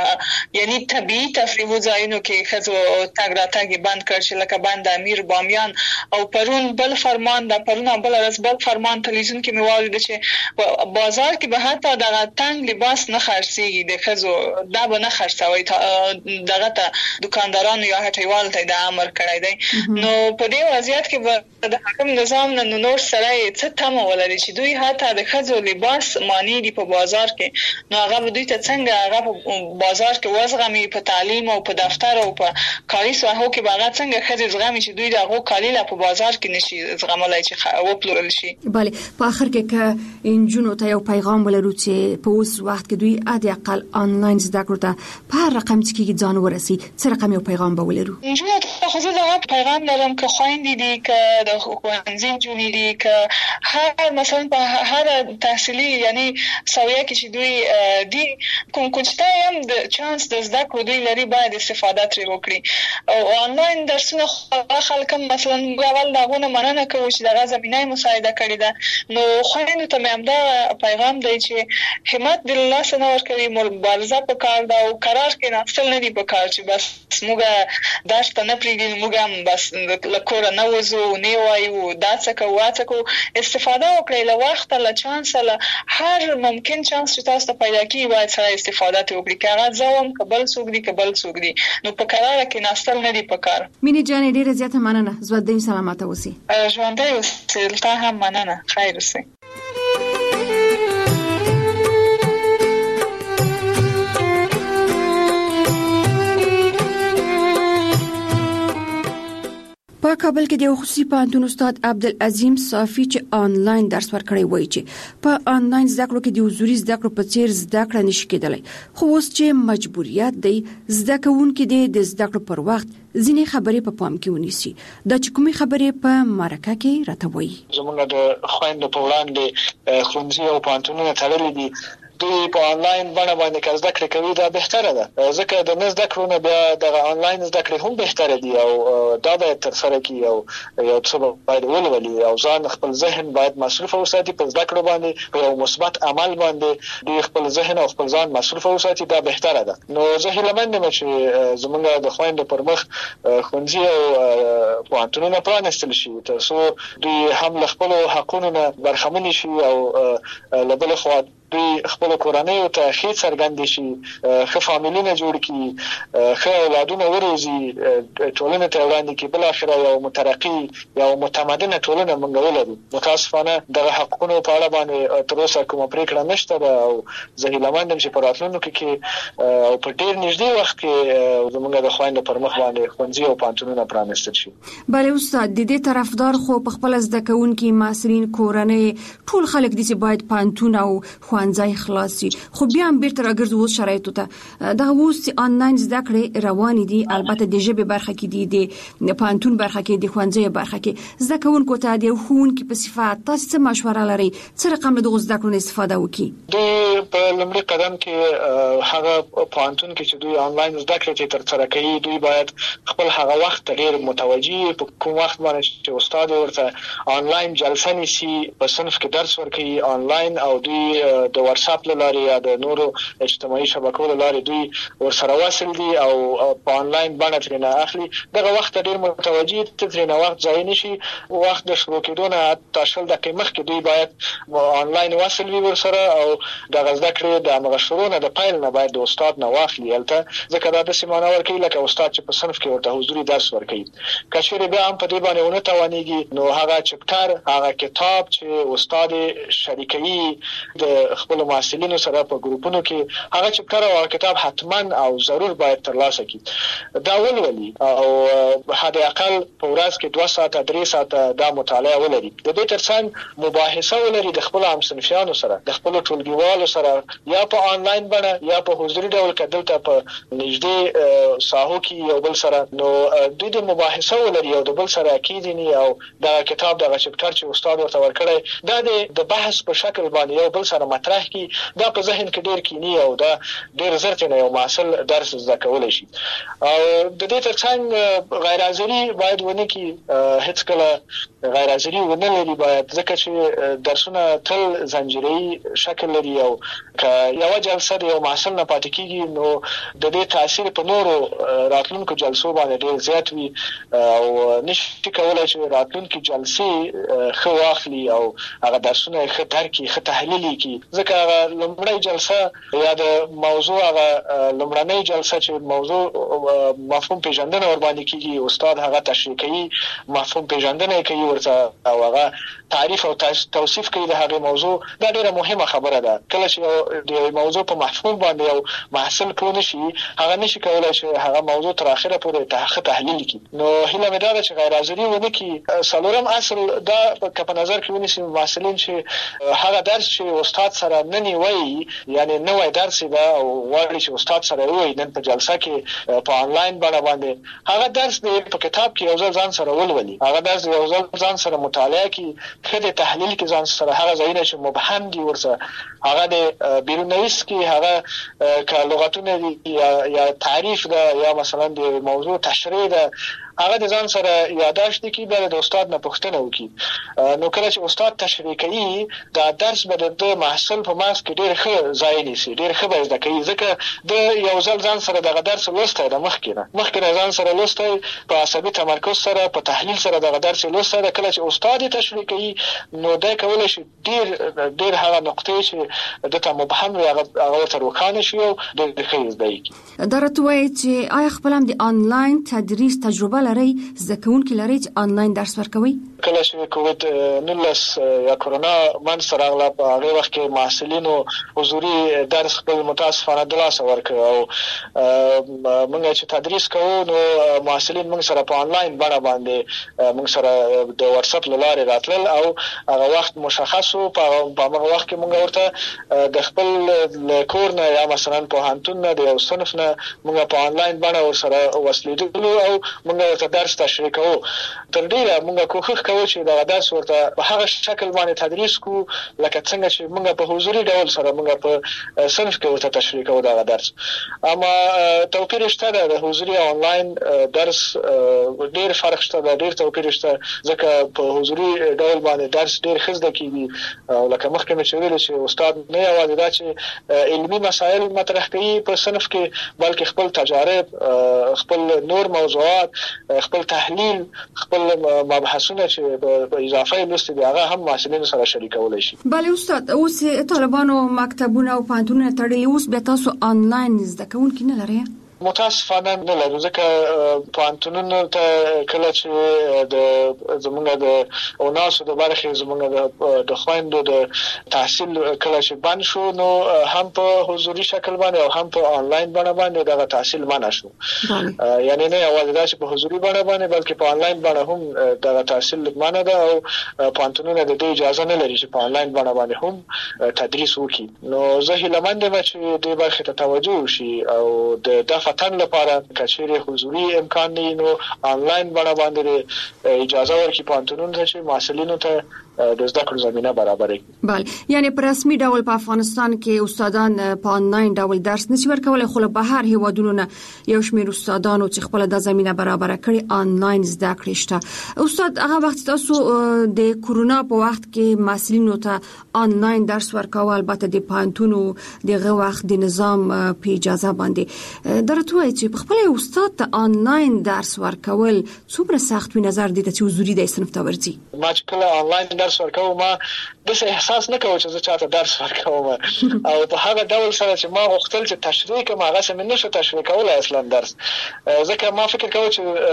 دي یعنی طبيعي تفریحي ځایونو کې خزو تاګ راتګ بند کړ چې لکه بند امیر بامیان او پرون بل فرمان د پرون بل ورځ بل فرمان تلویزیون کې موارد چې بازار کې به حتی د تنگ لباس نه خرڅيږي د خزو دا به نه خرڅوي دغه ته دکاندارانو یا هټیوال ته د امر کړی دی نو په دې وضعیت کې د حکم نظام نه نور سره څه تمه ولري چې دوی حتی د خزو لباس مانی دی په بازار کې نو هغه دوی ته څنګه هغه په بازار کې وزغمي په تعلیم او په دفتر او په کاري ساحو کې باغ څنګه خزو زغمي چې دوی دغه کالی لا په بازار کې نشي زغملای چې وپلورل شي بله په اخر کې ک انجونو ته یو پیغام ولرو چې په اوس وخت کې دوی اده اقل آنلاین زده کړو ته په رقم چې ځان ورسي څه رقم یو پیغام به ولرو انجونو ته خو زه دا پیغام لرم که خويندې دي که د ښوونځي نجونې دي که هر مثلا په هر تحصیلي یعنی سویه کې چې دوی دي کوم کومچته هم د چانس د زده کړو دوی لري باید استفاده ترې وکړي او آنلاین درسونه خلک مثلا اول داغونه مننه کوي چې دغه زمينه مساعده کړي ده نو خويندو ته هم دا پیغام دی چې همت د الله سره ورکوي مبارزه په کار دا او قرار کې ناستل نه دی په کار چې بس موږ درس ته نه پریږدي موږ هم بس لکور نه وځو نه وایو دا څه کوو څه کوو استفاده وکړئ له وخت له چانس له هر ممکن چانس چې تاسو ته پیدا کیږي باید سره استفاده وکړئ که هغه ځوم قبل سوق دي قبل سوق دي نو په قرار کې ناستل نه دی په کار مینه جان ډیره زیاته مننه زو دې سلامات اوسئ ژوندۍ اوسئ تا هم مننه خیر اوسئ په کابل کې د خصوصي پوهنتون استاد عبدالعظیم صافي چې آنلاین درس ورکړی وایي چې په آنلاین زده کړو کې د حضوري زده کړو په څیر زده کړه نشي کېدلی خو اوس چې مجبوریت دی زده کوونکي د زده کړو پر وخت ځینې خبرې په پام کې ونیسي دا چې کومې خبرې په مرکه کې راته وایي زموږ د خويندو په وړاندې ښوونځي او پوهنتونونه تړلي دي دوی په انلاین بڼه باندې که زده کړې کوي دا بهتره ده، ځکه د نه زده کړو نه بیا دغه انلاین زده کړې هم بهتره دي او دا باید ترسره کړي او یو څه باید ولولي او ځان خپل ذهن باید مصروف وساتي په زده کړو باندې، په یو مثبت عمل باندې دوی خپل ذهن او خپل ځان مصروف وساتي، دا بهتره ده. نو زه هیله مند یم چې زموږ د خویندو پر مخ ښوونځي او پوهنتونونه پرانیستل شي تر څو دوی هم له خپلو حقونو نه برخمن شي او له بلې خوا دوی خپل کورنۍ ته ښه څرګند شي، ښه فامیلونه جوړ کړي، ښه اولادونه وروزي، ټولنه ته وړاندې کړي، بل اخر یو مترقي یو متمدنه ټولنه موږ ولرو. متاسفانه دغه حقوقو په اړه باندې تر اوسه کومه پریکړه نشته ده او زه هیله مند یم چې په راتلونکي کې او په ډیر نږدې وخت کې زموږ د خویندو پر مخ باندې ښوونځي او پوهنتونونه پرانیستل شي. بله استاد، د دې طرفدار خو په خپل زده کوونکي محصلین کورنۍ ټول خلک دي چې باید پوهنتون او ښوونځي خلاص شي، خو بیا هم بیرته راګرځو شرایطو ته. دغه اوس چې آنلاین زده کړې روانې دي، البته د ژبې برخه کې دي، د پوهنتون برخه کې، د ښوونځي برخه کې، زده کوونکو ته د ښوونکي په صفت تاسو څه مشوره لرئ څه رقم له دغه زده کړو استفاده وکړي؟ دوی په لومړي قدم کې هغه پوهنتون کې چې دوی آنلاین زده کړې ترسره کوي، دوی باید خپل هغه وخت ډېر متوجي په کوم وخت باندې چې استاد ورته آنلاین جلسه نیسي، په صنف کې درس ورکوي آنلاین، او دوی د واتساپ لاري یا د نورو اجتماعي شبکو لاري دوی ورسره وصل دي او په آنلاین باندې ترنه اخلي. دغه وخت ډېر متوجي ترنه وخت ځای نشي، وخت د شروع کېدو نه تاسو د قیمت کې دوی باید آنلاین وصل وي ورسره او دغه زده کړې د مغشرونه د پایل نه باید د استاد نه واخلي البته، ځکه دا د سیمانه ورکوي لکه استاد چې په صنف کې ورته حضوري درس ورکوي. کچېرې بیا هم په دې باندې ونه توانېږي نو هغه چپټر هغه کتاب چې استاد شریکوي د خپل محصلینو سره په ګروپونو کې، هغه چپټر او کتاب حتما او ضرور باید ترلاسه کړي، دا ولولي او حد اقل په ورځ کې دوه ساعته درې ساعته دا مطالعه ولري. د دې ترڅنګ مباحثه ولري د خپل همصنفیانو سره، د خپل ټولګیوالو سره، یا په آنلاین باندې یا په حضوري ډول کدل ته په نږدې ساحو کې یو بل سره، نو دوی د مباحثه ولري او د بل سره کېدنی او دا کتاب دغه چپټر چې استاد ورته ورکړي دا د بحث په شکل باندې یو بل سره مطرح کی، دا په ذهن کې ډېر کینی او دا ډېر زرته یو محصل درس زده کولای شي. او د دې ترڅنګ غیر حاضری باید ونه کی، هیڅ کله غیر حاضری ونه لري باید، ځکه چې درسونه تل زنجیري شکل لري او که یو جلسه د یو محصل نه پاتې کیږي نو د دې تاثیر په نورو راتلونکو جلسو باندې ډېر زیات وي او نشي کولای چې راتلونکو جلسې ښه واخلي او هغه درسونه ښه درک کړي، ښه تحلیل کړي، ځکه هغه لومړی جلسه یا د موضوع هغه لومړنۍ جلسه چې موضوع مفهوم پیژندنه ور باندې کیږي، استاد هغه تشریح کوي، مفهوم پیژندنه کوي ورته او هغه تعریف او توصیف کوي د هغه موضوع. دا ډیره مهمه خبره ده. کله چې د موضوع په مفهوم باندې یو محصل کول شي، هغه نشي کولای چې هغه موضوع تر اخره پورې تحقیق تحلیل کړي. نو هیله مې ده چې غیر حاضری ونه کی. څلورم اصل دا په نظر کې ونیسي محصلین چې هغه درس چې استاد سره نه نیوي، یعنی نوې درس دا او وړي چې استاد سره وي نن په جلسه کې په آنلاین باندې هغه درس په کتاب کې یو ځل ځان سره ولولي، هغه درس یو ځل ځان سره مطالعه کوي، کله تحلیل کې ځان سره هغه ځایونه چې مبهم دي ورسره هغه د بیرونویس کې هغه که لغتونه یا یا تعریف ده یا مثلا د موضوع تشریح ده هغه د ځان سره یاداشت کی به د استاد نه پوښتنه وکړي. نو کله چې استاد تشریح کوي دا درس به د محصل په ماس کې ډېر ښه ځای نیسي، ډېر ښه به زده کوي، ځکه د یو ځل ځان سره دغه درس لوستی د مخکې نه مخکې نه ځان سره لوستی په عصبي تمرکز سره په تحلیل سره دغه درس لوستی ده. کله چې استاد تشریح کوي نو دا کولای شي ډېر ډېر هغه نقطې چې دته مبهم وي هغه ورته روښانه شي او ډېر ښه زده کړي. دا راته وایي چې آیا خپل هم د آنلاین تدریس تجربه لري، زده کوونکي لري چې آنلاین درس ورکوي؟ کله چې کووید نولس یا کورونا منځته راغله په هغه وخت کې محصلینو حضوري درس خپل متاسفانه د لاسه ورکړ او موږ چې تدریس کوو نو محصلین موږ سره په آنلاین بڼه باندې موږ سره د واتساپ له لارې راتلل او هغه وخت مشخص وو. په هغه وخت کې موږ ورته د خپل کور نه یا مثلا پوهنتون نه د یو صنف نه موږ په آنلاین بڼه ورسره وصلېدلو او موږ ورته درس تشریح کوو. تر ډیره موږ کوښښ کوو و چې دا درس ورته په هغه شکل باندې تدریس کو لکه څنګه چې موږ په حضوري ډول سره موږ په صنف کې ورته تشریح کوو دا درس. اما توپیر شته د حضوري او انلاین درس ډېر فرق شته، ډېر توپیر شته، ځکه په حضوري ډول باندې درس ډېر خزده کیږي او لکه مخکې مې ویل چې استاد نه یوازې دا چې علمي مسایل مطرح کوي په صنف کې، بلکې خپل تجارب، خپل نور موضوعات، خپل تحلیل، خپل مباحثونه چې په اضافه لوست دي هغه هم محصلینو سره شریکولای شي. بله استاد، اوس طالبانو مکتبونه او پوهنتونونه تړلي، اوس بیا تاسو آنلاین زده کوونکي نه لرئ؟ متاسفانه نه لرو، ځکه پوهنتونونو ته کله چې د زمونږ د اوناسو د برخې زمونږ د خويندو د تحصیل کله چې بند شو، نو هم په حضوري شکل باندې او هم په آنلاین بڼه باندې دغه تحصیل منع شو. یعنی نه یوازې دا چې په حضوري بڼه باندې بلکې په آنلاین بڼه هم دغه تحصیل منع ده او پوهنتونونه د دې اجازه نه لري چې په آنلاین بڼه باندې هم تدریس وکړي. نو زه هیله مند یم چې دې برخې ته توجه وشي او د فتن لپاره کچېره حضوري امکان نه نو آنلاین بڼه باندې اجازه ورکړي پوهنتونونو ته چې محصلینو ته د زده کړو زمينه برابرې. بله، یعنی په رسمي ډول په افغانستان کې استادان په آنلاین ډول درس نشي ورکولای، خو په هر هیوادونو نه یو شمېر استادانو چې خپل د زمينه برابر کړي آنلاین زده کړې شته. استاد، هغه وخت تاسو د کورونا په وخت کې محصلینو ته آنلاین درس ورکول، البته د پوهنتونو دغه وخت د نظام په اجازه باندې درته وایي چې خپل استاد ته آنلاین درس ورکول څومره سخت وي نظر دي چې حضوري د صنف ته ورځي؟ ما چې کله آنلاین درس ورکوم ما د احساس نه کوم چې زه چاته درس ورکوم او په هغه ډول سره چې ما غوښتل چې تشریح کوم هغه سم نه شو تشریح کولای اصلا درس، ځکه ما فکر کوم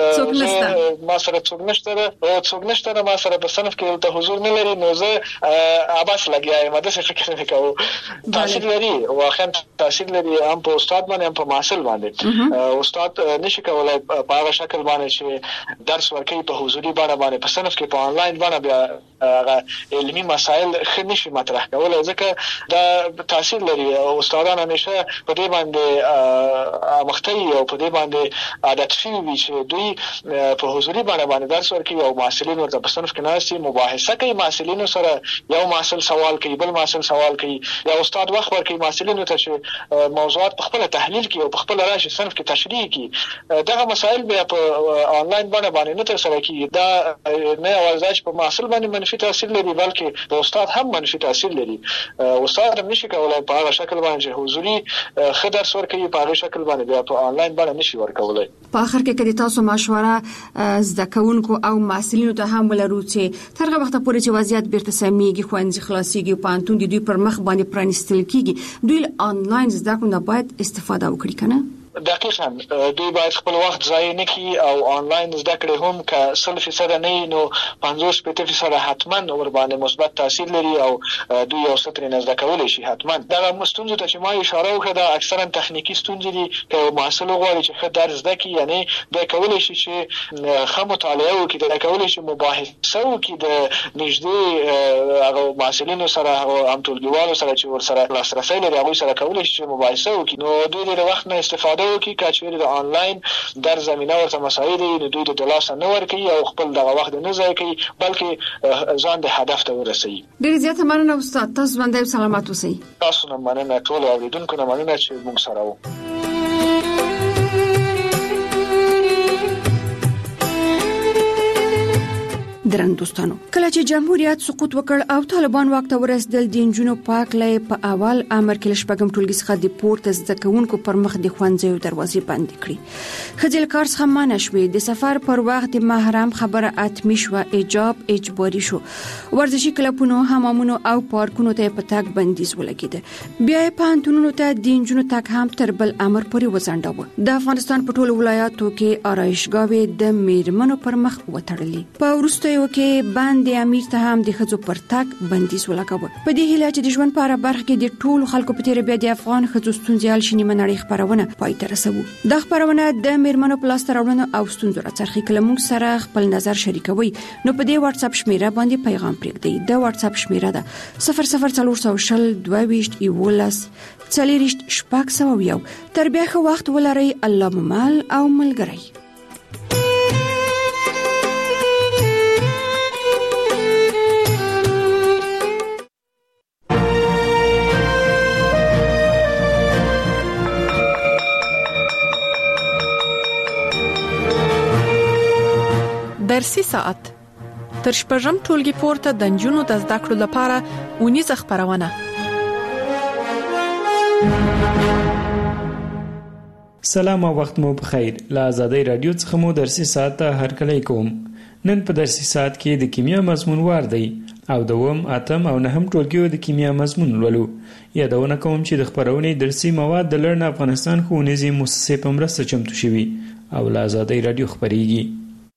چې ما سره څوک نشته او څوک نشته ما سره په صنف کې ته حضور نه لري، نو زه اباس لګیایم د څه فکر نه کوم. تاثیر لري واقعا تاثیر لري هم په استاد باندې هم په محصل باندې. استاد نشي کولای په هغه شکل باندې چې درس ورکوي په حضوري باندې باندې په صنف کې په آنلاین باندې بیا هغه علمي مسایل خنشي مطرح کول، ځکه دا تاثیر لري. استادان همیشه په دې باندې مختي او په دې باندې عادت شوي وي چې دوی په حضوري باندې باندې درس ورکوي او محصلین ورته په صنف کې ناشتي مباحثه کوي، محصلینو سره یو محصل سوال کوي بل محصل سوال کوي، یا استاد وخت ورکوي محصلینو ته چې موضوعات په خپل تحلیل کوي او په خپل راشي صنف کې تشریح کوي. دغه مسائل بیا په آنلاین باندې باندې نه تر سره کیږي. دا نه یوازې په محصل باندې منفي تاثیر لري بلکې په استاد هم منفي تاثیر لري. استاد هم نشي کولای په هغه شکل باندې حضوري خدای سور کوي په هغه شکل باندې بیا په آنلاین باندې نشي ورکولای. په اخر کې کله تاسو مشوره زده کوونکو او محصلینو ته هم ولرو چې تر هغه وخت پورې چې وضعیت بیرته سمېږي، خوندې خلاصيږي، پانتون دي دوی پر مخ باندې پرانستل کیږي، دوی آنلاین زده کړه باید استفاده وکړي کنه؟ دقیقاً دوی باید خپل وخت ضایع نه کړي او آنلاین زده کړې هم که سل فیصد نه نو پنځوس شپږ فیصد حتما ور باندې مثبت تاثیر لري او دوی یو څه ترې زده کولای شي. حتما دا ستونزې ته چې ما اشاره وکړه دا اکثرا تخنیکی ستونزې دي که محصل غواړي چې ښه درس زده کړي، یعنی دا کولای شي چې ښه مطالعه وکړي، دا کولای شي مباحثه وکړي د نږدې هغه محصلینو سره او همټولګیوالو سره چې ور سره لاسرسي لري هغوی سره کولای شي چې مباحثه وکړي. نو دوی د وخت نه استفاده وکړي کچېرې د آنلاین در زمينه ورته مسایل دي، دوی د دلاسه نه ورکوي او خپل دغه وخت نه ضایع کوي بلکې ځان د هدف ته ورسوي. ډېر زیات مننه استاد، تاسو باندې سلامات اوسئ. تاسو نه مننه، ټول اوریدونکو نه مننه چې موږ سره وو. درن دوستانو، کله چې جمهوریت سقوط وکړ او طالبان واک ته ورسېدل، د نجونو پاک لې په اول امر کې لشپږم ټولګي څخه د پورته زده کوونکو پر مخ د ښوونځیو دروازې بند کړې. ښځې له کار څخه منع شوې، د سفر پر وخت د محرم خبره اتمی شوه، حجاب اجباري شو، ورزشي کلبونو، حمامونو او پارکونو ته په تګ بندیز ولګېده. بیا یې پوهنتونونو ته د نجونو تګ هم تر بل امر پورې وځنډاوه. د افغانستان په ټولو ولایاتو کې آرایشګاوې د میرمنو پر مخ وتړلې. په وروسته کې باندې امیر ته هم د خځو پر تګ بندیز ولګاوه. په دې هیله چې د ژوند په اړه برخه کې د ټولو خلکو په تیر بیا د افغان خځو ستونزې حل شي، نیمه نړۍ خبرونه پای ته رسوو. دا خبرونه د میرمنو په لاس راوړنو او ستونزو راڅرخي. کله موږ سره خپل نظر شریکوي نو په دې واتس اپ شمیره باندې پیغام پرېږدئ. د واتس اپ شمیره ده صفر صفر څلور شل دوه ویشت یولس څلېرویشت شپږ سوه یو. تر بیا ښه وخت ولرئ. الله مو مل او ملګری. درسي ساعت تر شپږم ټولګي پورته د نجونو د زده کړو لپاره ونیزه خبرونه. سلام او وخت مو بخیر. له آزادۍ رادیو څخه مو درسي ساعت ته هرکلی کوم. نن په درسي ساعت کې د کیمیا مضمون وار دی او دوم اتم او نهم ټولګیو د کیمیا مضمون ولولو. یادونه کوم چې د خبرونې درسي مواد د لړن افغانستان ښوونیزې مؤسسې په مرسته چمتو شوي او له آزادۍ رادیو خبرېږي.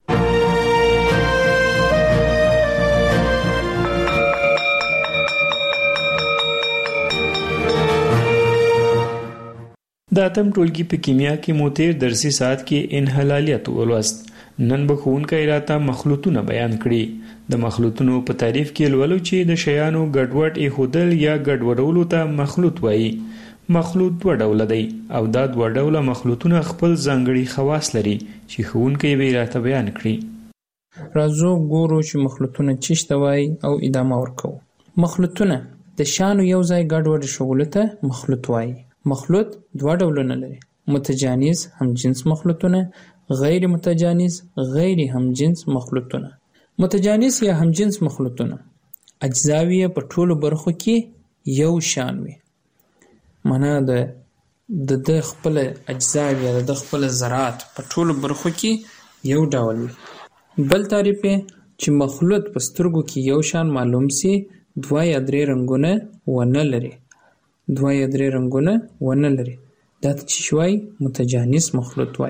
د اتم ټولګي په کیمیا کې مو تیر درسي ساعت کې انحلالیت ولوست. نن به ښوونکی راته مخلوطونه بیان کړي. د مخلوطونو په تعریف کې لولو چې د شیانو ګډوډ ایښودل یا ګډوډولو ته مخلوط وایي. مخلوط دوه ډوله دی او دا دوه ډوله مخلوطونه خپل ځانګړي خواص لري چې ښوونکی به راته بیان کړي. راځو ګورو چې مخلوطونه څه ته وایي او ادامه ورکوو. مخلوطونه د شیانو یو ځای ګډوډ ایښودلو ته مخلوط وایي. مخلوط دوه ډولونه لري: متجانس همجنس مخلوطونه، غیر متجانس غیر همجنس مخلوطونه. متجانس یا همجنس مخلوطونه اجزاوی په ټولو برخو کې یو شان وي. معنا د د خپل اجزاوی یا د خپل ذرات په ټولو برخو کې یو ډول وي. بل تعریف چې مخلوط په سترګو کې یو شان معلوم سي دوه یا درې رنگونه ونه لري. دوه یا درې رنگونه ونه لري. دا ته چې شوي متجانس مخلوط وای.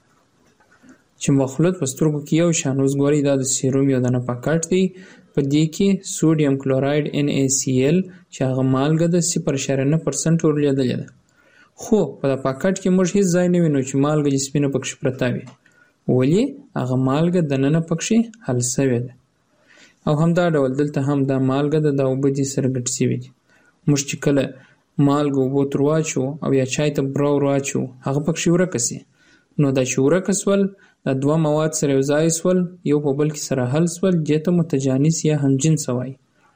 چې مخلوط په سترګو کې یو شان اوس ګوري دا د سیروم یو دانه پاکټ دی. په دې کې سوډیم کلوراید ان ای سی ال چې هغه مالګه د صفر اعشاریه نه پرسنټ ورلیدلې ده. خو په دا پاکټ کې موږ هیڅ ځای نه وینو چې مالګه جسمینه پکې پرته وي. ولی هغه مالګه دننه پکې حل شوې ده. او همدا ډول دلته هم دا مالګه د اوبو دي سره ګډ شوې دي. موږ چې کله مالګه اوبو تر واچو او یا چای ته برا واچو هغه پکې ورکه سي. نو دا چې ورکه سول دا دوه مواد سره یو ځای سول یو په بل کې سره حل سول دته متجانس یا همجنس وایي.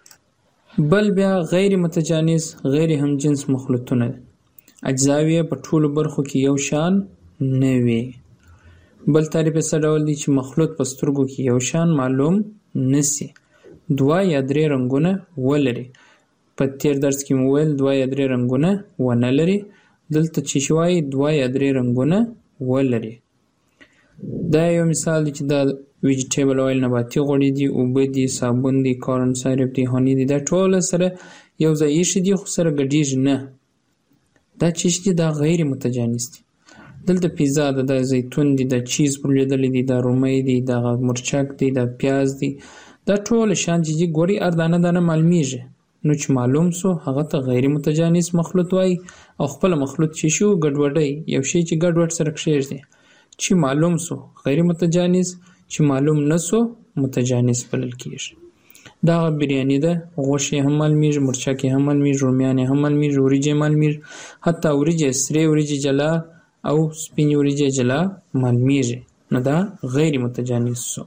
بل بیا غیر متجانس غیر همجنس مخلوطونه اجزاوی په ټولو برخو کې یو شان نه وي. بل تعریف یې څه ډول دی چې مخلوط په سترګو کې یو شان معلوم نسی. دوه یا درې رنگونه ولري. په تیر درس کې مو ویل دوه یا درې رنگونه ونه لري. دلته چې شوي دوه یا درې رنگونه ولري. دا یو مثال دی چې دا ویجیټیبل اویل نباتي غوړي دي، اوبه دي، صابون دي، کارن سایرپ دي، هانی دي. دا ټول سره یو ځای ایښي دي خو سره ګډیږي نه. دا چې دي دا غیر متجانس دي. دلته پیزا ده، د زیتون دي، د چیز پرلیدل دي، د رومي دي، د مرچک دي، د پیاز دي. دا ټول شان چې ګوري اردانه دانه معلومیږي. نو چې معلوم سو هغه ته غیر متجانس مخلوط وای. او خپل مخلوط چې شو ګډوډي یو شی چې ګډوډ سره کښېږي چې معلوم سو غیر متجانس، چې معلوم نسو متجانس بلل کېږي. دا بریانی ده، غوښه هم معلومیږي، مرچک هم معلومیږي، رومیان هم معلومیږي، وریجې معلومیږي، حتی وریجې سرې وریجې جلا او سپین وریجې جلا معلومیږي. نو دا غیر متجانس سو.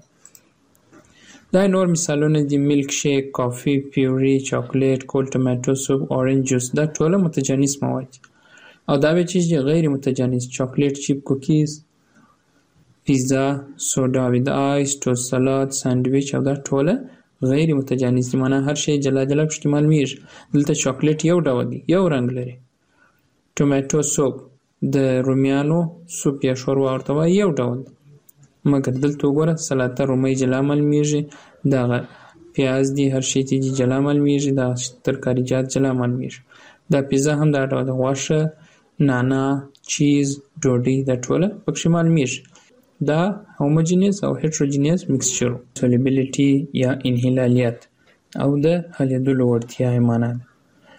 دا نور مثالونه دي: ملک شیک، کافی، پیوري، چاکلیټ، کول ټماټو سوپ، اورنج جوس. دا ټول متجانس مواد. او دا به چې غیر متجانس چاکلیټ چیپ، کوکیز، پیزا، سوډا وید آیس، ټوست سلاد، ساندویچ. او دا ټول غیر متجانس دي. معنا هر شی جلا جلا پکې معلومیږي. دلته چاکلیټ یو ډول دی، یو رنگ لري. ټماټو سوپ د رومیانو سوپ یا شوروا ورته وایي، یو ډول دی. مګر دلته وګوره سلاته رومي جلا معلومیږي، دا پیاز دي، هر شی چې جلا معلومیږي، دا ترکاریجات جلا معلومیږي. دا پیزا هم دا ډول غوښه، نانا، چیز، ډوډۍ دا ټول پکې معلومیږي. دا هوموجینس او هټروجینس مکسچر. سولیبیلیټي یا انحلالیت او د حلیدلو وړتیا یې معنا ده.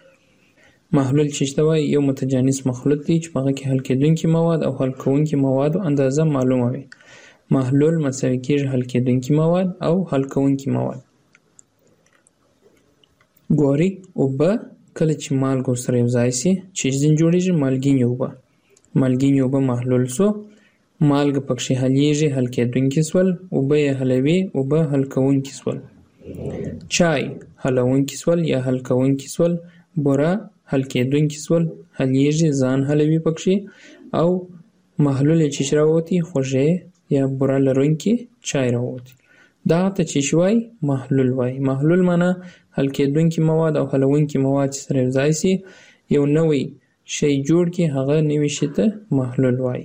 محلول چې ته وایي یو متجانس مخلوط دی چې هغه کې حل کېدونکي مواد او حل کوونکي موادو اندازه معلومه وي. محلول مساوي کېږي حل کېدونکي مواد او حل کوونکي مواد. ګوري اوبه کله چې مالګه سره یو ځای شي چې ځین جوړیږي مالګینې اوبه. مالګینې اوبه محلول سو، مالګه پکې حلیږي، حل کېدونکي سول، اوبه یې حلوي، اوبه حل کوونکي سول. چای حلونکي سول یا حل کوونکي سول، بوره حل کېدونکي سول، حلیږي، ځان حلوي پکې. او محلول چې راوتی خوږې یا بوره لرونکي چای راوتی. دا ته چې شوي محلول وای. محلول معنا حل کېدونکي مواد او حلونکي مواد چې سره یوځای سي یو نوی شی جوړ کړي، هغه نوی شی ته محلول وای.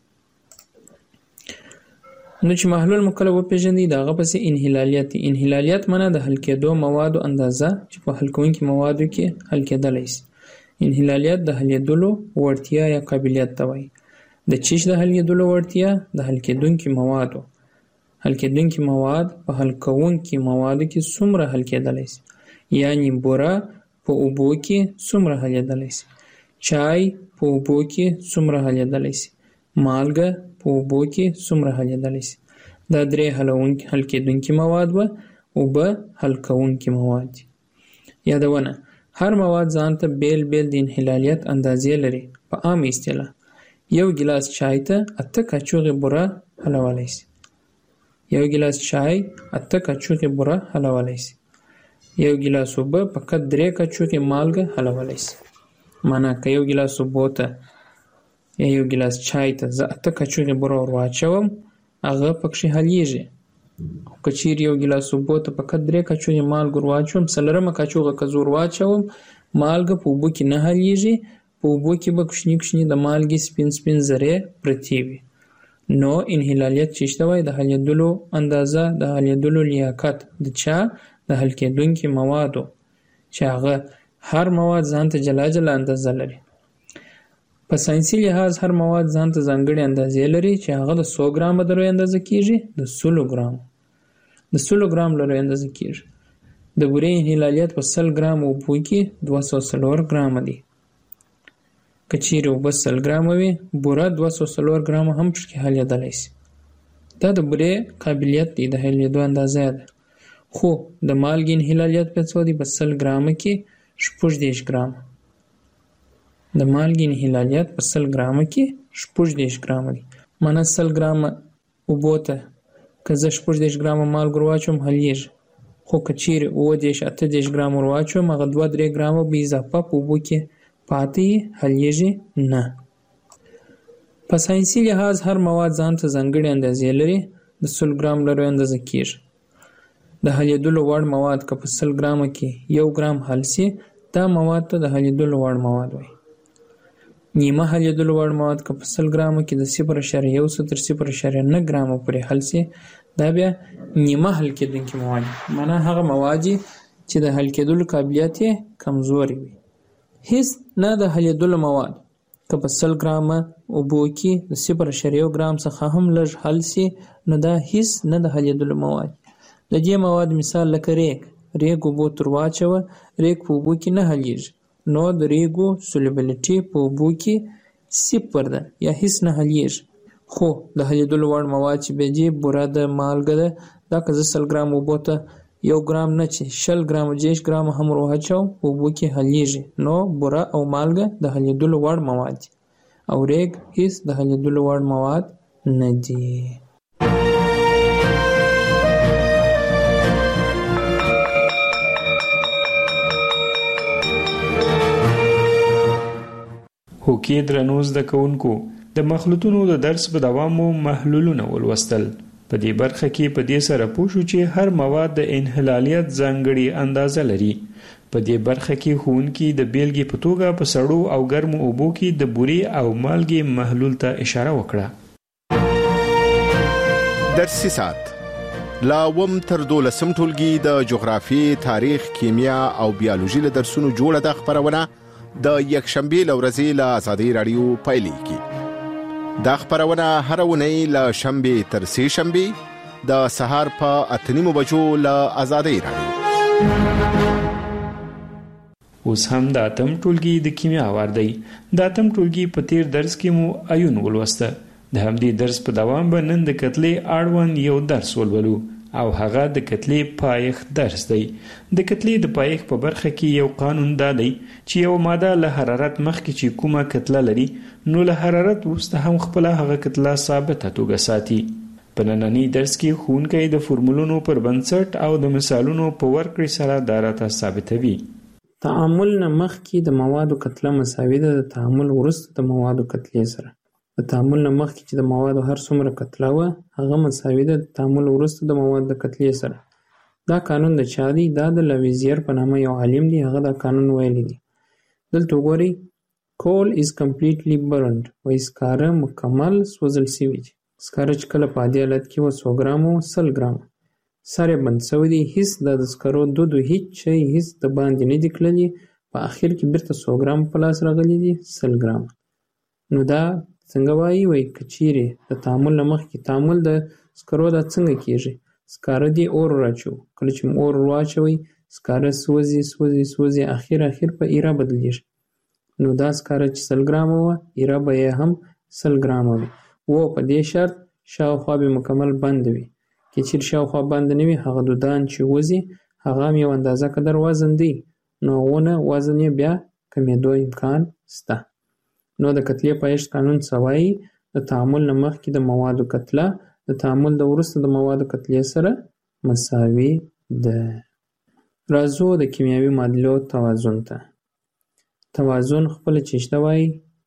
نو چې محلول مو کله وپېژنئ د هغه پسې انحلالیت دی. انحلالیت معنا د حل کېدو موادو اندازه چې په حل کوونکي موادو کې حل کېدلی شي. انحلالیت د حلیدلو وړتیا یا قابلیت ته وایي. د چیش د حلیدلو وړتیا د حل کېدونکي موادو حل کېدونکي مواد په حل کوونکي موادو کې څومره حل کېدلی شي، یعنې بوره په اوبو کې څومره حلیدلی شي، چای په اوبو کې څومره حلیدلی شي، مالګه په اوبو کې څومره حلیدلی شي. دا درې حلونکي حل کېدونکي مواد و، اوبه حل کوونکي مواد دي. یادونه: هر مواد ځان ته بیل بیل د انحلالیت اندازې لري. په عام اصطلاح یو ګیلاس چای ته اته کاچوغې بوره حلولی شي. یو ګیلاس چای اته کاچوغې بوره حلولی شي. یو ګیلاس اوبه فقط درې کاچوغې مالګه حلولی شي. معنا که یو ګیلاس اوبو ته یا یو ګیلاس چای ته زه اته کاچوغې بوره ور واچوم، هغه پکښې حلیږي. خو که چیرې یو ګیلاس اوبو ته فقط درې کاچوغې مالګه ور واچوم، څلورمه کاچوغه که زه ور واچوم، مالګه په اوبو کې نه حلیږي. په اوبو کې به کوچني کوچني د مالګې سپین سپین ذرې پرتې وي. نو انحلالیت چې شته وای د حلیدلو اندازه، د حلیدلو لیاقت د چا د حل کېدونکي موادو چې هغه هر مواد ځان ته جلا جلا اندازه لري. په ساینسي لحاظ هر مواد ځان ته ځانګړې اندازې لري چې هغه د څو ګرامه د لوی اندازه کېږي، د سلو ګرام د سلو ګرام له لوی اندازه کېږي. د بورې انحلالیت په سل ګرام اوبو کې دوه سوه څلور ګرامه دی. که چیرې اوبه سل ګرامه وي، بوره دوه سوه څلور ګرامه هم پکې حلیدلی شي. دا د بورې قابلیت دی، د حلیدو اندازه ده. خو د مالګې انحلالیت په څو دی؟ په سل ګرامه کې شپږ دېرش ګرامه. د مالګې انحلالیت په سل ګرامه کې شپږ دېرش ګرامه دی. معنا سل ګرامه اوبو ته که زه شپږ دېرش ګرامه مالګه ور واچوم حلیږي. خو که چیرې اووه دېرش اته دېرش ګرامه ور واچوم، هغه دوه درې ګرامه به اضافه په اوبو کې پاتې حلیږي نه. په ساینسي لحاظ هر مواد ځان ته ځانګړې اندازې لري. د سل ګرام لرو اندازه کېږي. د حلیدلو وړ مواد که په سل ګرامه کې یو ګرام حل سي، دا مواد ته د حلیدلو وړ مواد وایي. نیمه حلیدلو وړ مواد که په سل ګرامه کې د صفر اعشاریه یو تر صفر اعشاریه نه ګرامه پورې حل سي، دا بیا نیمه حل کېدونکي مواد دي. معنا هغه مواد چې د حل کېدلو قابلیت یې کمزوري وي. هیڅ نه د حلیدلو مواد که په سل ګرامه اوبو کې د صفر اعشاریه یو ګرام څخه هم لږ حل سي، نو دا هیڅ نه د حلیدلو مواد. د دې مواد مثال لکه ریګ. ریګ اوبو تر واچوه، ریګ په اوبو کې نه حلیږي. نو د ریګو سولوبیلیټي په اوبو کې صفر ده یا هیڅ نه حلیږي. خو د حلیدلو وړ مواد چې به دي، بوره ده، مالګه ده، دا که زه سل ګرام اوبو ته یو ګرام نه چې شل ګرامه دېرش ګرامه هم ور واچوم، په اوبو کې حلیږي. نو بوره او مالګه د حلیدلو وړ مواد دي او ریګ هیڅ د حلیدلو وړ مواد نه دي. هوکې درنو زده کوونکو، د مخلوطونو د درس په دوام مو محلولونه ولوستل. په دې برخه کې په دې سره پوه شو چې هر مواد د انحلالیت ځانګړې اندازه لري. په دې برخه کې ښوونکي د بیلګې په توګه په سړو او ګرمو اوبو کې د بورې او مالګې محلول ته اشاره وکړه. درسي ساعت لا وم تر دولسم ټولګي د جغرافي، تاریخ، کیمیا او بیولوژي له درسونو جوړه د خبرونه د یکشنبه لورځي له آزادۍ رادیو پایلیږي. دا خبرونه هر ونی له شنبه تر سه شنبه د سهار په اته نیمو بجو له آزادۍ رادیو. اوس هم د اتم ټولګي د کیمیا وار دی. د اتم ټولګي په تیر درس کې مو ایون ولوسته. د همدې درس په دوام به نن د کتلې اړوند یو درس ولولو او هغه د کتلې پایښت درس دی. د کتلې د پایښت په برخه کې یو قانون دا دی چې یو ماده له حرارت مخکې چې کومه کتله لري، نو له حرارت وروسته هم خپل هغه کتله ثابته توګه ساتي. په نننی درس کې ښوونکی د فورمولونو پر بنسټ او د مثالونو په ورکړې سره دا راته ثابتوي. تعامل نه مخکې د موادو کتله مساوي ده د تعامل وروسته د موادو کتلې سره. د تعامل نه مخکې چې د موادو هر څومره کتله وه هغه مساوي ده د تعامل وروسته د موادو د کتلې سره. دا قانون د چا دی؟ دا د لاویزیر په نامه یو عالم دی، هغه دا قانون ویلی دی. دلته وګورئ coal is completely burned وایي سکاره مکمل سوځل سوي دي. سکاره چې کله په عادي حالت کې وه څو ګرامه وه؟ سل ګرامه. سر یې بند سوی دی، هیڅ دا د سکرو دود و هیڅ شی هیڅ د باندې نه دي کړلي، په اخر کې بیرته څو ګرامه په لاس راغلي دي؟ سل ګرامه. نو دا څنګه وایي؟ وایي که چیرې د تعامل نه مخکې تعامل د سکرو دا څنګه کېږي؟ سکاره دې اور راچو، کله چې اور واچوئ سکاره سوځي سوځي سوځي اخر اخر په ایره بدلیږي. نو دا سکاره چې سل ګرامه وه ایره به یې هم سل ګرامه وي. و په دې شرط شاوخوا به مکمل بند وي. که چیرې شاوخوا بند نه وي هغه دودان چې وځي هغه هم یو اندازه قدر وزن دی، نو هغونه وزن یې بیا کمېدو امکان شته. نو د کتلې پایښت قانون څه وایي؟ د تعامل نه مخکې د موادو کتله د تعامل د وروسته د موادو کتلې سره مساوي ده. راځو د کیمیاوي معادلو توازن ته. توازن خپله چې شته وایي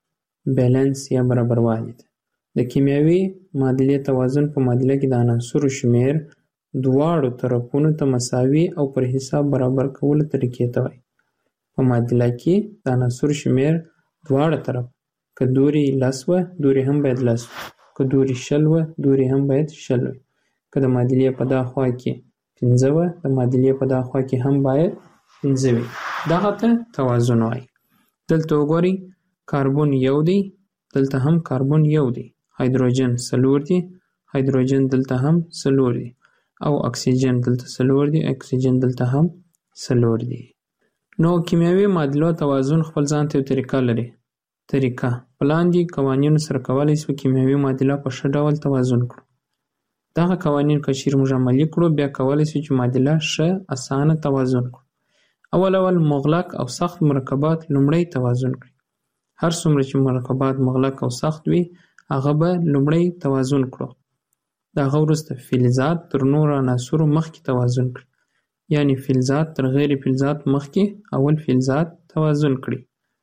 بیلنس یا برابروالی ده. د کیمیاوي معادلې توازن په معادله کې د عناصرو شمیر دواړو طرفونو ته مساوي او پر حساب برابر کولو طریقې ته وایي. په معادله کې د عناصرو شمیر دواړه طرف که دوری لس وه دوری هم باید لس وي، که دوری شل وه دوری هم باید شل وي، که د معادلې په دا خوا کې پنځه وه د معادلې په دا خوا کې هم باید پنځه وي. دغه ته توازن وایي. دلته وګورئ کاربن یو دی، دلته هم کاربن یو دی، هایدروجن څلور دی، هایدروجن دلته هم څلور دی، او اکسیجن دلته څلور دی، اکسیجن دلته هم څلور دی. نو کیمیاوي معادلو توازن خپل ځان ته یو طریقه لري. طریقه په لاندې قوانینو سره کولی شو کیمیاوي معادله په ښه ډول توازن کړو. دغه قوانین که چیرې موږ عملي کړو بیا کولی شو چې معادله ښه اسانه توازن کړو. اول اول مغلق او سخت مرکبات لومړی توازن کړي. هر څومره چې مرکبات مغلق او سخت وي هغه به لومړی توازن کړو. د هغه وروسته فلزات تر نورو عناصرو مخکې توازن کړي. یعنی فلزات تر غیر فلزات مخکې اول فلزات توازن کړي.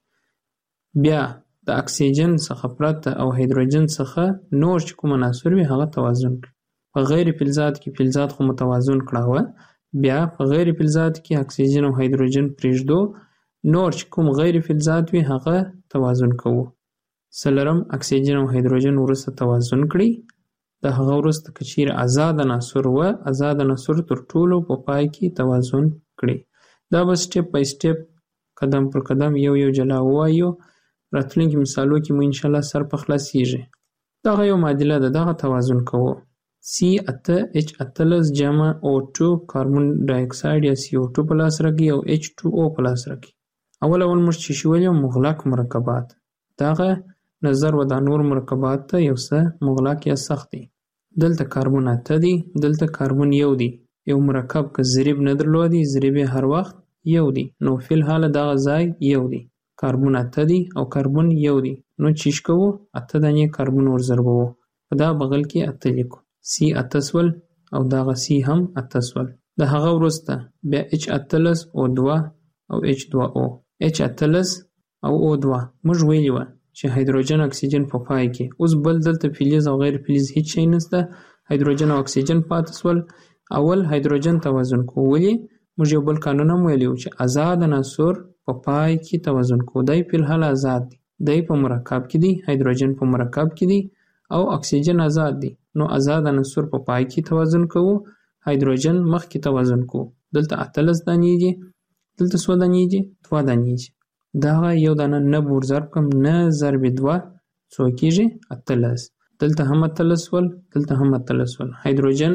بیا د اکسیجن څخه پرته او هایدروجن څخه نور چې کوم عناصر وي هغه توازن کړي. په غیر فلزات کې فلزات خو متوازن کړه، بیا په غیر فلزات کې اکسیجن او هایدروجن پرېږدو، نور چې کوم غیر فلزات وي هغه توازن کوو. څلورم اکسیجن او هایدروجن وروسته توازن کړي. د هغه وروسته که چیرې آزاد عناصر وه آزاد عناصر تر ټولو په پای کې توازن کړي. دا به سټپ بای سټپ قدم پر قدم یو یو جلا ووایو. راتلونکي مثالو کې مو انشاءالله سر په خلاصیږي. دغه یو معادله ده، دغه توازن کوو. سی اته اچ اتلس جمع او ټو کاربن ډای اکساید یا سی او ټو په لاس راکړي او اچ ټو او په لاس راکړي. اول اول موږ چې شولې مغلق مرکبات، دغه نظر و د نور مرکبات ته یو څه مغلق یا سخت دی. دلته کاربن اته دی، دلته کاربن یو دی. یو مرکب که ضریب نه درلودي ضریب هر وخت یو دی، نو فی الحال دغه ځای یو دی. کاربن اته دی او کاربن یو دی، نو چیش کوو اته دانې کاربن ور ضربوو، په دا بغل کې اته لیکو. سی اته سول او دغه سی هم اته سول. د هغه وروسته بیا اچ اتلس او دوه او اچ دوه او. اچ اتلس او او دوه موږ ویلي وه چې هایدروجن اکسیجن په پای کې. اوس بل دلته فلز او غیر فلز هیڅ شی نشته، هایدروجن او اکسیجن پاتې سول. اول هایدروجن توازن کوو. ولې؟ موږ یو بل قانون هم ویلی و چې آزاد عناصر په پای کې توازن کوو. دی فی الحال آزاد دی، دی په مرکب کې دی، هایدروجن په مرکب کې دی او اکسیجن آزاد دی. نو آزاد عناصر په پای کې توازن کوو، هایدروجن مخکې توازن کوو. دلته اتلس دانې دي، دلته څو دانې دي؟ دوه دانې دي. دغه یو دانه نه بور ضرب کړم، نه ضرب دوه څو کېږي؟ اتلس. دلته هم اتلس ول، دلته هم اتلس ول. هایدروجن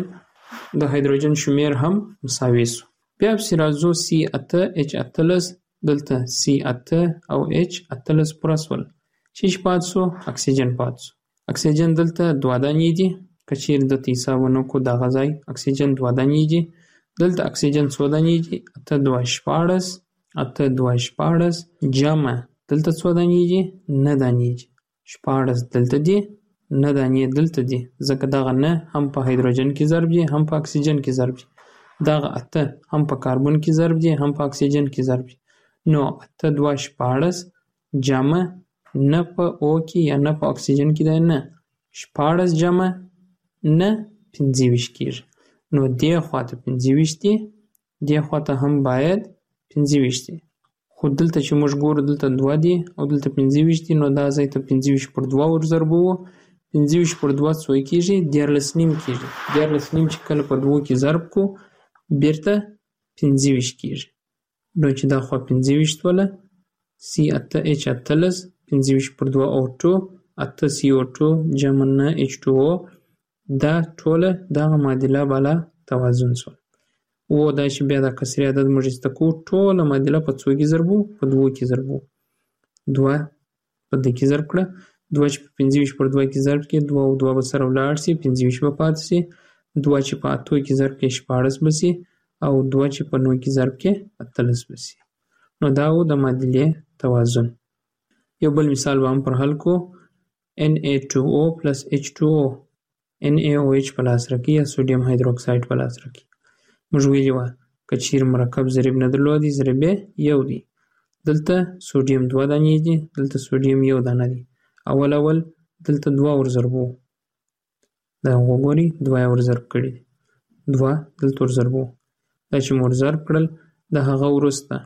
د هایدروجن شمیر هم مساوي سو. بیا پسې راځو سی اته اچ اتلس، دلته سی اته او اچ اتلس پوره سول. چې چې پاتې سو؟ اکسیجن پاتې سو. اکسیجن دلته دوه دانې دي، که چیرې دلته حساب ونه کړو دغه ځای اکسیجن دوه دانې دي. دلته اکسیجن څو دانې دي؟ اته دوه شپاړس، اته دوه شپاړس جمع دلته څو دانې دي؟ نه دانې دي. شپاړس دلته دي، نه دانې دلته دي، ځکه دغه نه هم په هایدروجن کې ضرب دي هم په اکسیجن کې ضرب دي. دغه اته هم په کاربن کې ضرب دي هم په اکسیجن کې ضرب دي. نو اته دوه شپاړس جمع نه په او کې یا نه په اکسیجن کې دی، نه شپاړس جمع نه پنځه ویشت کېږي. نو دې خواته پنځه ویشت دی، دې خواته هم باید پنځه ویشت دی. خو دلته چې موږ ګورو دلته دوه دی او دلته پنځه ویشت دی، نو دا ځای ته پنځه ویشت پر دوه ورضربوو. پنځه ویشت پر دوه څو کېږي؟ دیارلس نیم کېږي. دیارلس نیم چې کله په دوو کې ضرب کو بیرته پنځه ویشت کېږي. نو چې دا خوا پنځه ویشت وله سی اته اچ اتلس، پنځه ویشت پر دوه او ټو اته سی او ټو جمع نه اچ ټو او، دا ټوله دغه معادله بالا توازن شول. او دا چې بیا دا کسري عدد موږ ایسته کوو، ټوله معادله په څو کې ضربو؟ په دوو کې ضربو. دوه په دې کې ضرب کړه، دوه چې په پنځه ویشت پر دوه کې ضرب کړي، دوه او دوه به سره ولاړ شي، پنځه ویشت به پاتې شي. دوه چې په اتو کې ضرب کړي شپاړس به شي، او دوه چې په نو کې ضرب کړي اتلس به شي. نو دا و د معادلې توازن. یو بل مثال به هم پر حل کو. ان اے ټو او پلس اچ ټو او، ان اے او اچ په لاس راکړي یا سوډیم هایدروکساید په لاس راکړي. موږ ویلي وه که چیرې مرکب ضریب نه درلودي، ضریب یې یو دی. دلته سوډیم دوه دانې دي، دلته سوډیم یو دانه دی. اول اول دلته دوه ورضربو، دا وګورئ دوه یې ورضرب کړي دي، دوه دلته ورضربو. دا چې مو ورضرب کړل د هغه وروسته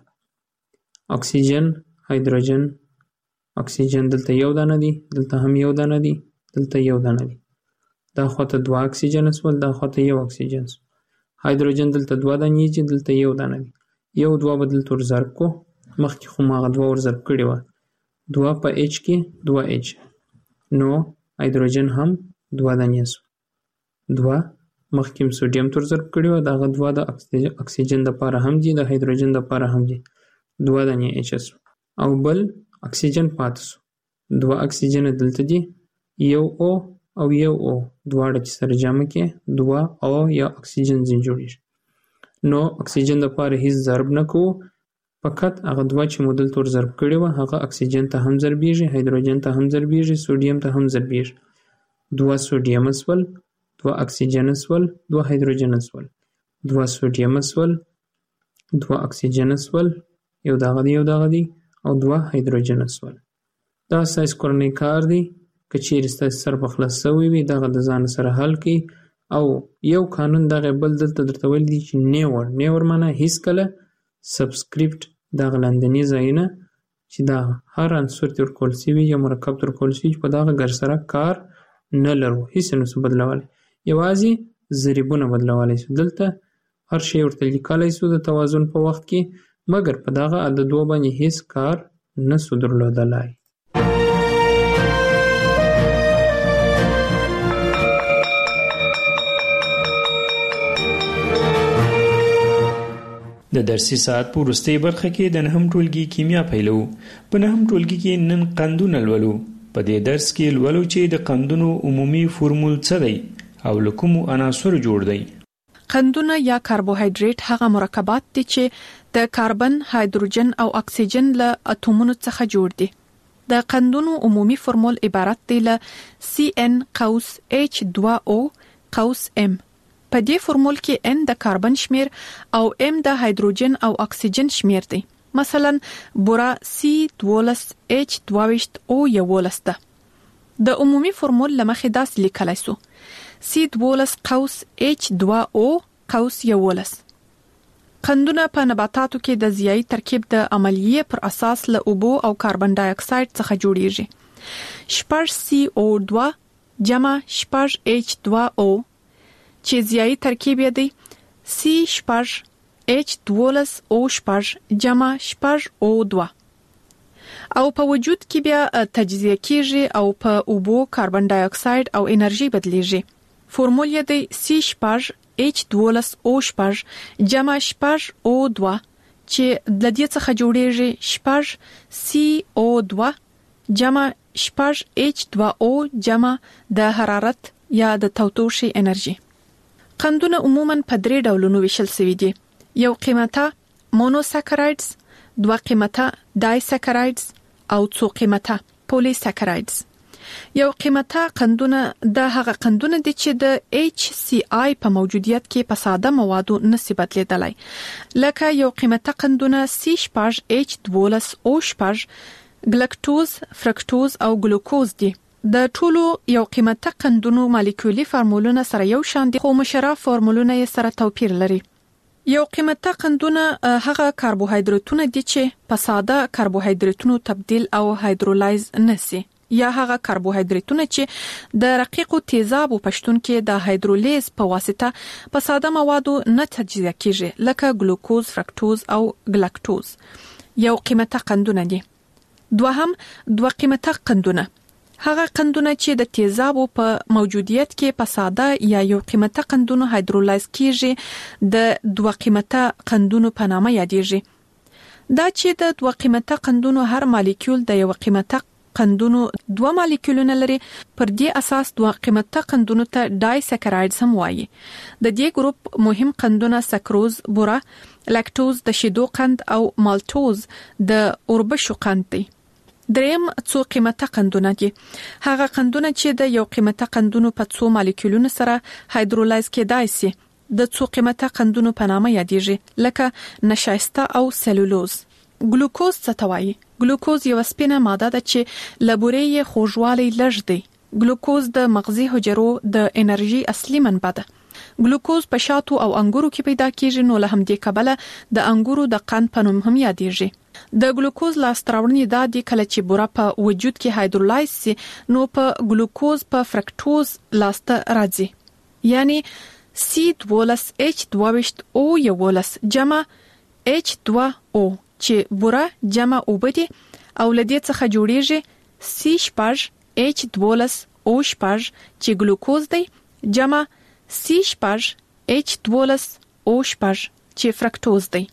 اکسیجن، هایدروجن، اکسیجن دلته یو دانه دی، دلته هم یو دانه دی، دلته یو دانه دی. دا خواته دوه اکسیجن سول، دا خواته یو اکسیجن سول. هایدروجن دلته دوه دانې دي، دلته یو دانه دی. یو دوه به دلته ورضرب کو، مخکې خو ما هغه دوه ورضرب کړي وه. دوه په اچ کې دوه اچ، نو هایدروجن هم دوه دانې سو. دوه مخکې هم سوډیم ته ورضرب کړي وه، د هغه دوه د اکسیجن دپاره هم دي، د هایدروجن دپاره هم دي. دوه دانې اچ سو او بل اکسیجن پاتې سو. دوه اکسیجن دلته دي، یو او او یو او دواړه چې سره جمع کې دوه او یا اکسیجن ځین جوړېږي. نو اکسیجن دپاره هیڅ ضرب نه کوو، فقط هغه دوه چې مو دلته ورضرب کړي وه هغه اکسیجن ته هم ضربېږي، هایدروجن ته هم ضربېږي، سوډیم ته هم ضربېږي. دوه سوډیم سول، دوه اکسیجن سول، دوه هایدروجن سول، دوه سوډیم سول، دوه اکسیجن سول، یو دغه دی یو دغه دی، او دوه هایدروجن سول. دا ستاسې کورنی کار دی. که چیرې ستاسې سر په خلاص شوی وي دغه د ځان سره حل کړئ. او یو قانون دغه بل دلته درته ویل دي چې نیور نیور معنی هیڅکله سبسکریپټ دغه لاندني ځایونه چې دا هر عنصر ته ورکول شوي یا مرکب ته ورکول شوي چې په دغه ګر سره کار نه لرو، هیڅ یې نسو بدلولی، یوازې ضریبونه بدلولی شو. دلته هر شی ورته لیکلی شو د توازن په وخت کې، مګر په دغه عددو باندې هیڅ کار نسو درلودلی. د درسي ساعت په وروستۍ برخه کې د نهم ټولګي کیمیا پیلو. په نهم ټولګي کې نن قندونه لولو. په دې درس کې لولو چې د قندونو عمومي فورمول څه دی او له کومو عناصرو جوړ دی. قندونه یا کاربوهایډریټ هغه مرکبات دي چې د کاربن، هایدروجن او اکسیجن له اتومونو څخه جوړ دي. د قندونو عمومي فورمول عبارت دی له سی ان قوس اچ دوه او قوس ام. په دې فورمول کې ان د کاربن شمیر او ام د هایدروجن او اکسیجن شمیر دی. مثلا بورا سی دولس اچ دوویشت او یولس ده. د عمومي فورمول لمخې داسې لیکلی سو: سی دولس قوس اچ دوه او قوس یولس. قندونه په نباتاتو کې د ضیایي ترکیب د عملیې پر اساس له اوبو او کاربن ډای اکساید څخه جوړیږي. شپږ سی او دوه جمع شپږ اچ دوه او چې ضیایي ترکیب یې دی سی شپږ اچ دولس او شپږ جمع شپږ او دوه. او په وجود کې بیا تجزیه کیږي او په اوبو، کاربن ډای اکساید او انرژي بدلیږي. فورمول یې دی سی شپږ اچ دولس او شپږ جمع شپږ او دوه چې د دې څخه جوړیږي شپږ سی او دوه جمع شپږ اچ دوه او جمع د حرارت یا د تودوخې انرژي. قندونه عموماً په درې ډولونو ویشل شوي دي. یو قیمته مونوساکرایډز، دوه قیمته ډای ساکرایډز او څو قیمته پولی ساکرایډز. یو قیمته قندونه د هغه قندونه دي چې د اچ سی آی په موجودیت کې په ساده موادو نسی بدلیدلی. لکه یو قیمته قندونه سی شپږ اچ دولس او شپږ ګلکټوز، فرکټوز او ګلوکوز دي. د ټولو یو قیمته قندونو مالیکولي فارمولونه سره یو شان دي، خو مشره فارمولونه یې سره توپیر لري. یو قیمته قندونه هغه کاربوهایډریټونه دي چې په ساده کاربوهایډریټونو تبدیل او هایدرولایز نشي، یا هغه کاربوهایډریټونه چې د رقیقو تیزابو پښتون کې د هایدرولیز په واسطه په ساده موادو نه تجزیه کیږي، لکه ګلوکوز، فرکټوز او ګلکټوز. یو قیمته قندونه دي. دوهم دوه قیمته قندونه، هغه قندونه چې د تیزابو په موجودیت کې په ساده یا یو قیمته قندونو هایدرولایز کیږي، د دوه قیمته قندونو په نامه یادېږي. دا چې د دوه قیمته قندونو هر مالیکول د یو قیمته قندونو دوه مالیکولونه لري، پر دې اساس دوه قیمته قندونو ته ډای سکرایډز هم وایي. د دې ګروپ مهم قندونه سکروز، بوره، لاکټوز د شیدو قند او مالټوز د اوربشو قند دي. دریم څو قیمته قندونه دي. هغه قندونه چې د یو قیمته قندونو په څو مالیکولونو سره هایدرولایز کېدای شي د څو قیمته قندونو په نامه یادېږي، لکه نشایسته او سلولوز. ګلوکوز څه ته وایي؟ ګلوکوز یو سپینه ماده ده چې له بورې یې خوږوالی لږ دی. ګلوکوز د مغزي حجرو د انرژي اصلي منبع ده. ګلوکوز په شاتو او انګورو کې پیدا کیږي، نو له همدې کبله د انګورو د قند په نوم هم یادېږي. د ګلوکوز لاستراوړنې دا دي کله چې بوره په وجود کې هایدرولایز سي، نو په ګلوکوز په فرکټوز لاسته راځي، یعنی سی دوولس اچ دوه او یولس جمع اچ دوه او چې بوره جمع اوبه دي، او لدې څخه جوړیږي سی شپږ اچ دوولس او شپږ چې ګلوکوز دی جمع سی شپږ اچ دوولس او شپږ چې فرکټوز دی.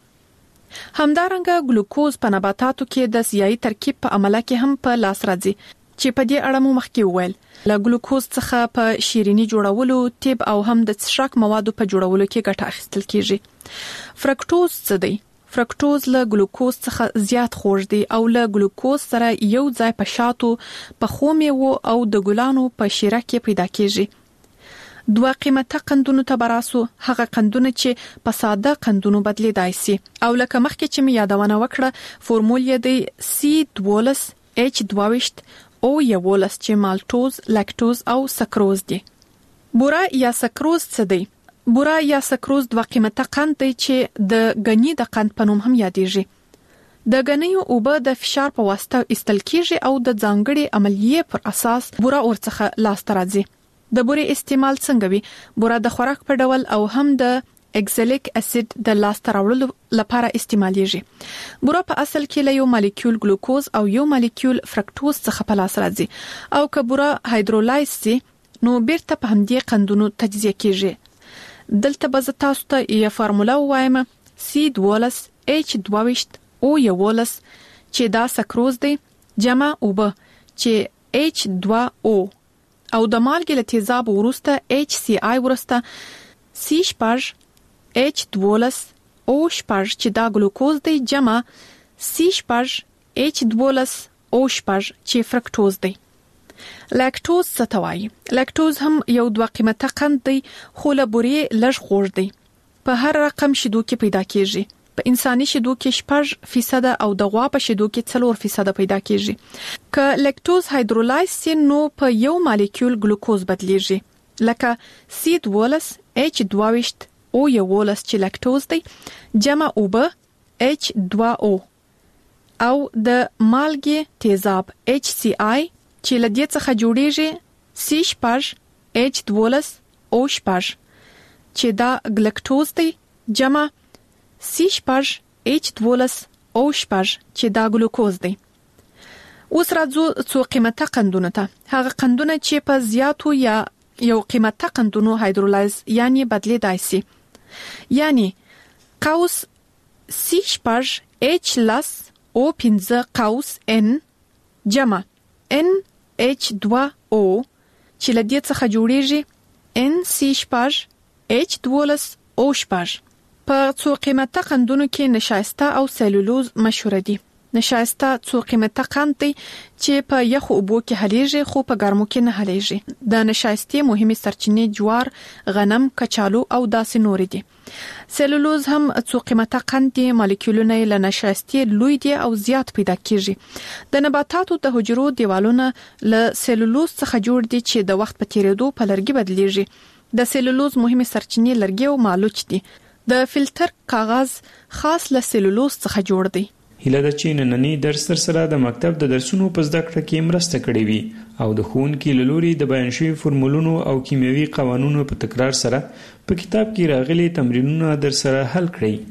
همدارنګه ګلوکوز په نباتاتو کې د سیاهي ترکیب په عمله کې هم په لاس راځي، چې په دې اړه مو مخکې وویل. له ګلوکوز څخه په شیرینی جوړولو، طب او هم د څښاک موادو په جوړولو کې ګټه اخیستل کیږي. فرکټوز څه دی؟ فرکټوز له ګلوکوز څخه زیات خوږ دی او له ګلوکوز سره یو ځای په شاتو، په خو میوو او د ګلانو په شیره کې پیدا کیږي. دوه قیمته قندونو ته براسو، هغه قندونه چې په ساده قندونو بدلیدای شي، او لکه مخکې چې می یادونه وکړه فورمول یې دی سی دوولس اچ دوه او یولس چې مالټوز، لاکټوز او سکروز دي. بوره یا سکروز څه دی؟ بوره یا سکروز دوه قیمته قند دی چې د غنی د قند په نوم هم یادېږي. د غنیو اوبه د فشار په واسطه ایستل کیږي او د ځانګړي عملیې پر اساس بوره ورڅخه لاسته راځي. د بورې استعمال څنګه وي؟ بوره د خوراک په ډول او هم د اکزالیک اسید د لاسته راوړلو لپاره استعمالیږي. بوره په اصل کې له یو مالیکول ګلوکوز او یو مالیکول فرکټوز څخه په لاس راځي، او که بوره هایدرولایز سي نو بیرته په همدې قندونو تجزیه کیږي. دلته به زه تاسو ته یو فارموله وایم، سی دوولس اچ دوه او یولس چې دا سکروز دی جمع اوبه چې اچ دوه او او د مالګې له تیزاب ورسته اچ سی آی ورسته سی شپږ اچ دوولس او شپږ چې دا ګلوکوز دی جمع سی شپږ اچ دوولس او شپږ چې فرکټوز دی. لاکټوز څه ته وایي؟ لاکټوز هم یو دوه قیمته قند دی، خو له بورې لږ خوږ دی. په هر رقم شیدو کې پیدا کیږي. په انساني شیدو کې شپږ فیصد او د غوا په شیدو کې څلور فیصد پیدا کیږي. که لاکټوز هایدرولایز سي نو په یو مالیکول ګلوکوز بدلیږي، لکه سی دوولس اچ دوه او یولس چې لاکټوز دی جمع اوبه اچ دوه او او د مالګې تیزاب اچ سی آی چې له دې څخه جوړیږي سی شپږ اچ دوولس او شپږ چې دا ګلکټوز دی جمع سی شپږ اچ دوولس او شپږ چې دا ګلوکوز دی. اوس راځو څو قیمته قندونه ته. هغه قندونه چې په زیاتو یا یو قیمته قندونو هایدرولایز یعنی بدلیدای شي، یعنی قوس سی شپږ اچ لس او پنځه قوس ان جمع ان اچ دوه او چې له دې څخه جوړیږي ان سی شپږ اچ دوولس او شپږ. په څو قیمته قندونو کې نشایسته او سلولوز مشهور دي. نشایسته څو قیمته قند دی چې په یخو اوبو کې حلیږي خو په ګرمو کې نه حلیږي. د نشایستې مهمه سرچینې جوار، غنم، کچالو او داسې نور دي. سلولوز هم څو قیمته قند دي، مالیکولونه له نشایستې لوی دي او زیات پیدا کیږي. د نباتاتو د حجرو دیوالونه له سلولوز څخه جوړ دي چې د وخت په تیریدو په لرګي بدلیږي. د سلولوز مهمه سرچینې لرګي او مالوچ دي. د فلټر کاغذ خاص له سلولوز څخه جوړ دی. هیله ده چې نننی درس تر سره د مکتب د درسونو په زده کړه کې مرسته کړې وي او د ښوونکي له لوري د بیان شوي فورمولونو او کیمیاوي قوانینو په تکرار سره په کتاب کې راغلي تمرینونه در سره حل کړئ.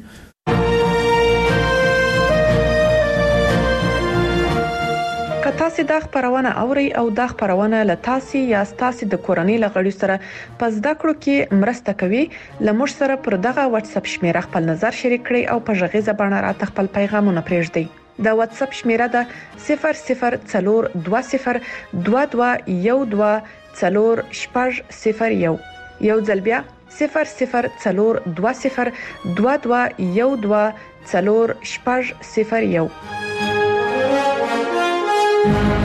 که تاسو دا خبرونه اوري او دا خبرونه له تاسو یا تاسو د کورنۍ لغړي سره په زده کړو کې مرسته کوي، لمر سره پر دغه واتس اپ شمیره خپل نظر شریک کړئ او په ژغیزه باندې راته خپل پیغامونه پرېږدئ. د واتس اپ شمیره ده صفر صفر څلور دوه صفر دوه دوه یو دوه څلور شپږ صفر یو. یو ځل بیا صفر صفر څلور دوه صفر دوه دوه یو دوه څلور شپږ صفر یو.